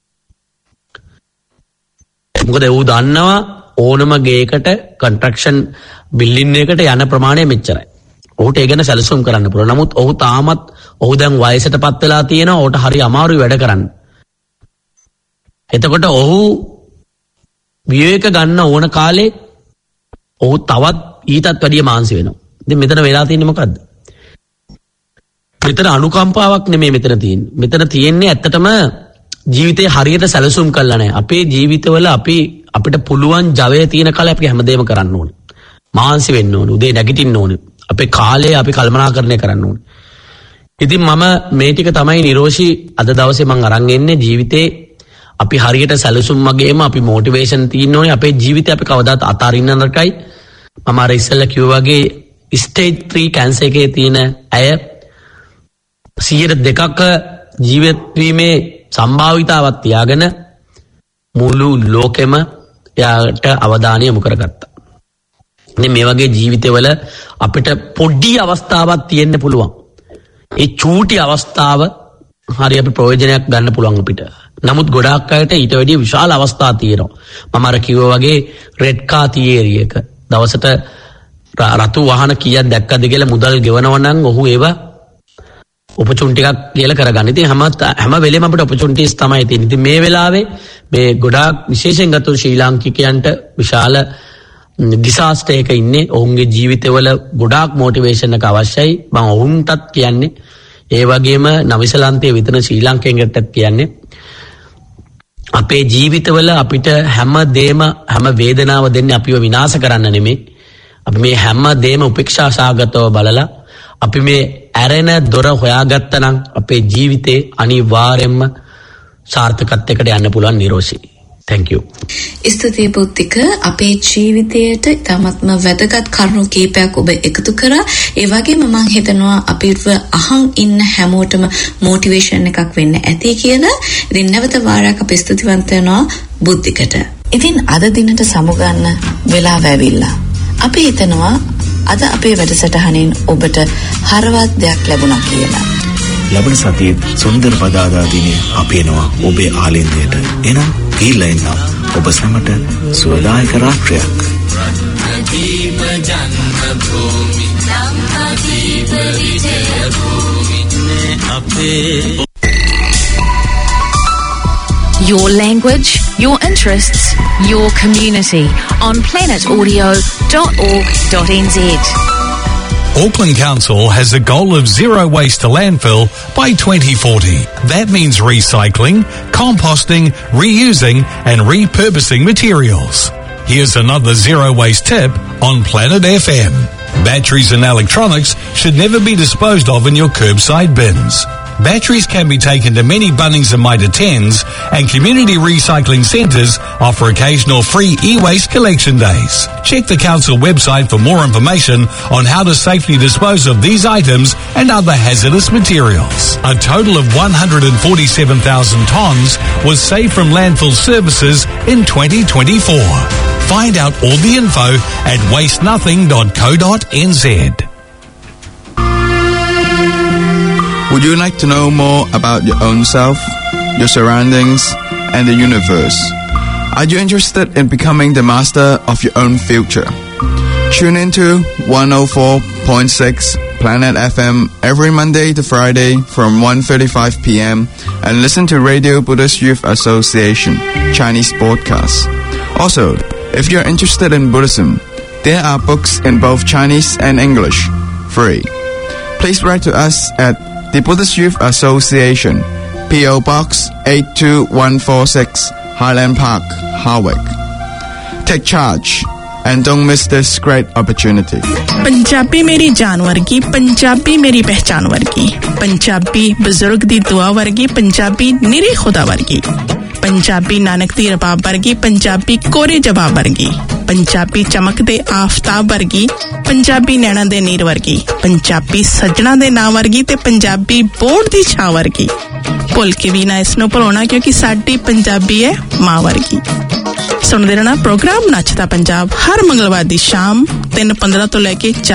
මොකද ඌ දන්නවා ඕනම ගේකට කන්ස්ට්‍රක්ෂන් බිල්ඩින් එකකට යන ප්‍රමාණය මෙච්චරයි. ඔහුට ඒ ගැන සැලසුම් කරන්න පුළුවන්. නමුත් ඔහු දැන් වයසටපත් වෙලා තියෙනවා. ඔහුට හරි අමාරුයි වැඩ කරන්න. එතකොට ඔහු විවේක ගන්න ඕන කාලේ ඔහු තවත් ඊටත් වැඩිය මානසි වෙනවා. ඉතින් මෙතන වෙලා තියෙන්නේ මොකද්ද? මෙතන අනුකම්පාවක් නෙමෙයි මෙතන තියෙන්නේ. මෙතන තියෙන්නේ ඇත්තටම ජීවිතේ හරියට සැලසුම් කරලා නැහැ. අපේ ජීවිතවල අපිට පුළුවන් ජවය තියෙන කාලේ අපි හැමදේම කරන්න ඕනේ. මහන්සි වෙන්න ඕනේ. උදේ නැගිටින්න ඕනේ. අපේ කාලය අපි කළමනාකරණය කරන්න ඕනේ. ඉතින් මම මේ ටික තමයි නිරෝෂි අද දවසේ මම අරන් එන්නේ. ජීවිතේ අපි හරියට සැලසුම් වගේම අපි මොටිවේෂන් තියෙන්න ඕනේ. අපේ ජීවිතේ අපි කවදාත් අතාරින්න නරකයි. මම අර ඉස්සෙල්ලා කිව්වා වගේ ස්ටේජ් 3 කැන්සර් එකේ තියෙන අය 102ක ජීවත් වීමේ සම්භාවිතාවක් තියාගෙන මුළු ලෝකෙම එයාට අවධානය යොමු කරගත්තා. මේ වගේ ජීවිතවල අපිට පොඩි අවස්ථාවක් තියෙන්න පුළුවන්. ඒ චූටි අවස්ථාව හරි අපි ප්‍රයෝජනයක් ගන්න පුළුවන් අපිට. නමුත් ගොඩාක් අයට ඊට වැඩිය විශාල අවස්ථා තියෙනවා. මම අර කිව්වා වගේ රෙඩ් කා තියරි එක. දවසට රතු වාහන කීයක් දැක්කද කියලා මුදල් ගෙවනවා නම් ඔහු ඒවා ඔපචුනිටි එකක් කියලා කරගන්න. ඉතින් හැම වෙලේම අපිට ඔපචුනිටිස් තමයි තියෙන්නේ. ඉතින් මේ වෙලාවේ මේ ගොඩාක් විශේෂයෙන් ගත්තොත් ශ්‍රී ලාංකිකයන්ට විශාල ඩිසාස්ටර් එක ඉන්නේ. ඔවුන්ගේ ජීවිතවල ගොඩාක් මොටිවේෂන් එක අවශ්‍යයි. මම ඔවුන්ටත් කියන්නේ ඒ වගේම නවසලන්තයේ විතර ශ්‍රී ලාංකිකයන්ටත් කියන්නේ අපේ ජීවිතවල අපිට හැම වේදනාව දෙන්නේ අපිව විනාශ කරන්න නෙමෙයි. අපි මේ හැම දෙම උපේක්ෂා සාගතව බලලා අපි මේ ඇරෙන දොර හොයාගත්තා නම් අපේ ජීවිතේ අනිවාර්යයෙන්ම සාර්ථකත්වයකට යන්න පුළුවන් නිරෝෂි. Thank you. ස්තුතියි බුද්ධික. අපේ ජීවිතයට ඉතාමත්ම වැදගත් කරුණු කීපයක් ඔබ එකතු කරා. ඒ වගේම මම හිතනවා අපිව අහන් ඉන්න හැමෝටම මොටිවේෂන් එකක් වෙන්න ඇති කියලා. ඉතින් නැවත වාරයක් අපි ස්තුතිවන්ත වෙනවා බුද්ධිකට. ඉතින් අද දිනට සමුගන්න වෙලාව ඇවිල්ලා. අපි හිතනවා අද අපේ වැඩසටහනින් ඔබට හරවත් දෙයක් ලැබුණා කියලා. ලබන සතියේ සුන්දර පදාදා දිනේ අපි එනවා ඔබේ ආලින්දයට. එනම් ගිහිල්ලා එන්න ඔබ සැමට සුවදායක රාත්‍රියක්. දීප ජන්මභූමි දීප විජය භූමි අපේ. Your language, your interests, your community on planetaudio.org.nz. Auckland Council has a goal of zero waste to landfill by 2040. That means recycling, composting, reusing and repurposing materials. Here's another zero waste tip on Planet FM. Batteries and electronics should never be disposed of in your curbside bins. Batteries can be taken to many Bunnings and Mitre 10s, and community recycling centres offer occasional free e-waste collection days. Check the council website for more information on how to safely dispose of these items and other hazardous materials. A total of 147,000 tonnes was saved from landfill services in 2024. Find out all the info at wastenothing.co.nz. Would you like to know more about your own self, your surroundings, and the universe? Are you interested in becoming the master of your own future? Tune into 104.6 Planet FM every Monday to Friday from 1:35 p.m. and listen to Radio Buddhist Youth Association Chinese podcasts. Also, if you're interested in Buddhism, there are books in both Chinese and English, free. Please write to us at the Buddhist Youth Association, P.O. Box 82146, Highland Park, Harwick. Take charge and don't miss this great opportunity. Punjabi मेरी जान वर्गी, पंजाबी मेरी पहचान वर्गी, पंजाबी बुजुर्ग दी दुआ वर्गी, पंजाबी निरी खुदा वर्गी, पंजाबी नानक दी रबाब वर्गी, पंजाबी कोरे जवाब वर्गी, पंजाबी चमकदे आफताब वर्गी, पंजाबी नैना दे नीर वर्गी, पंजाबी सजना दे नाम वर्गी ते पंजाबी बोर्ड दी छां वर्गी. भुल के भी ना इसनों भुलाना क्योंकि साडी पंजाबी है मां वर्गी. सुनदे रहना प्रोग्राम नचदा पंजाब हर मंगलवार दी शाम 3:15 तो लेके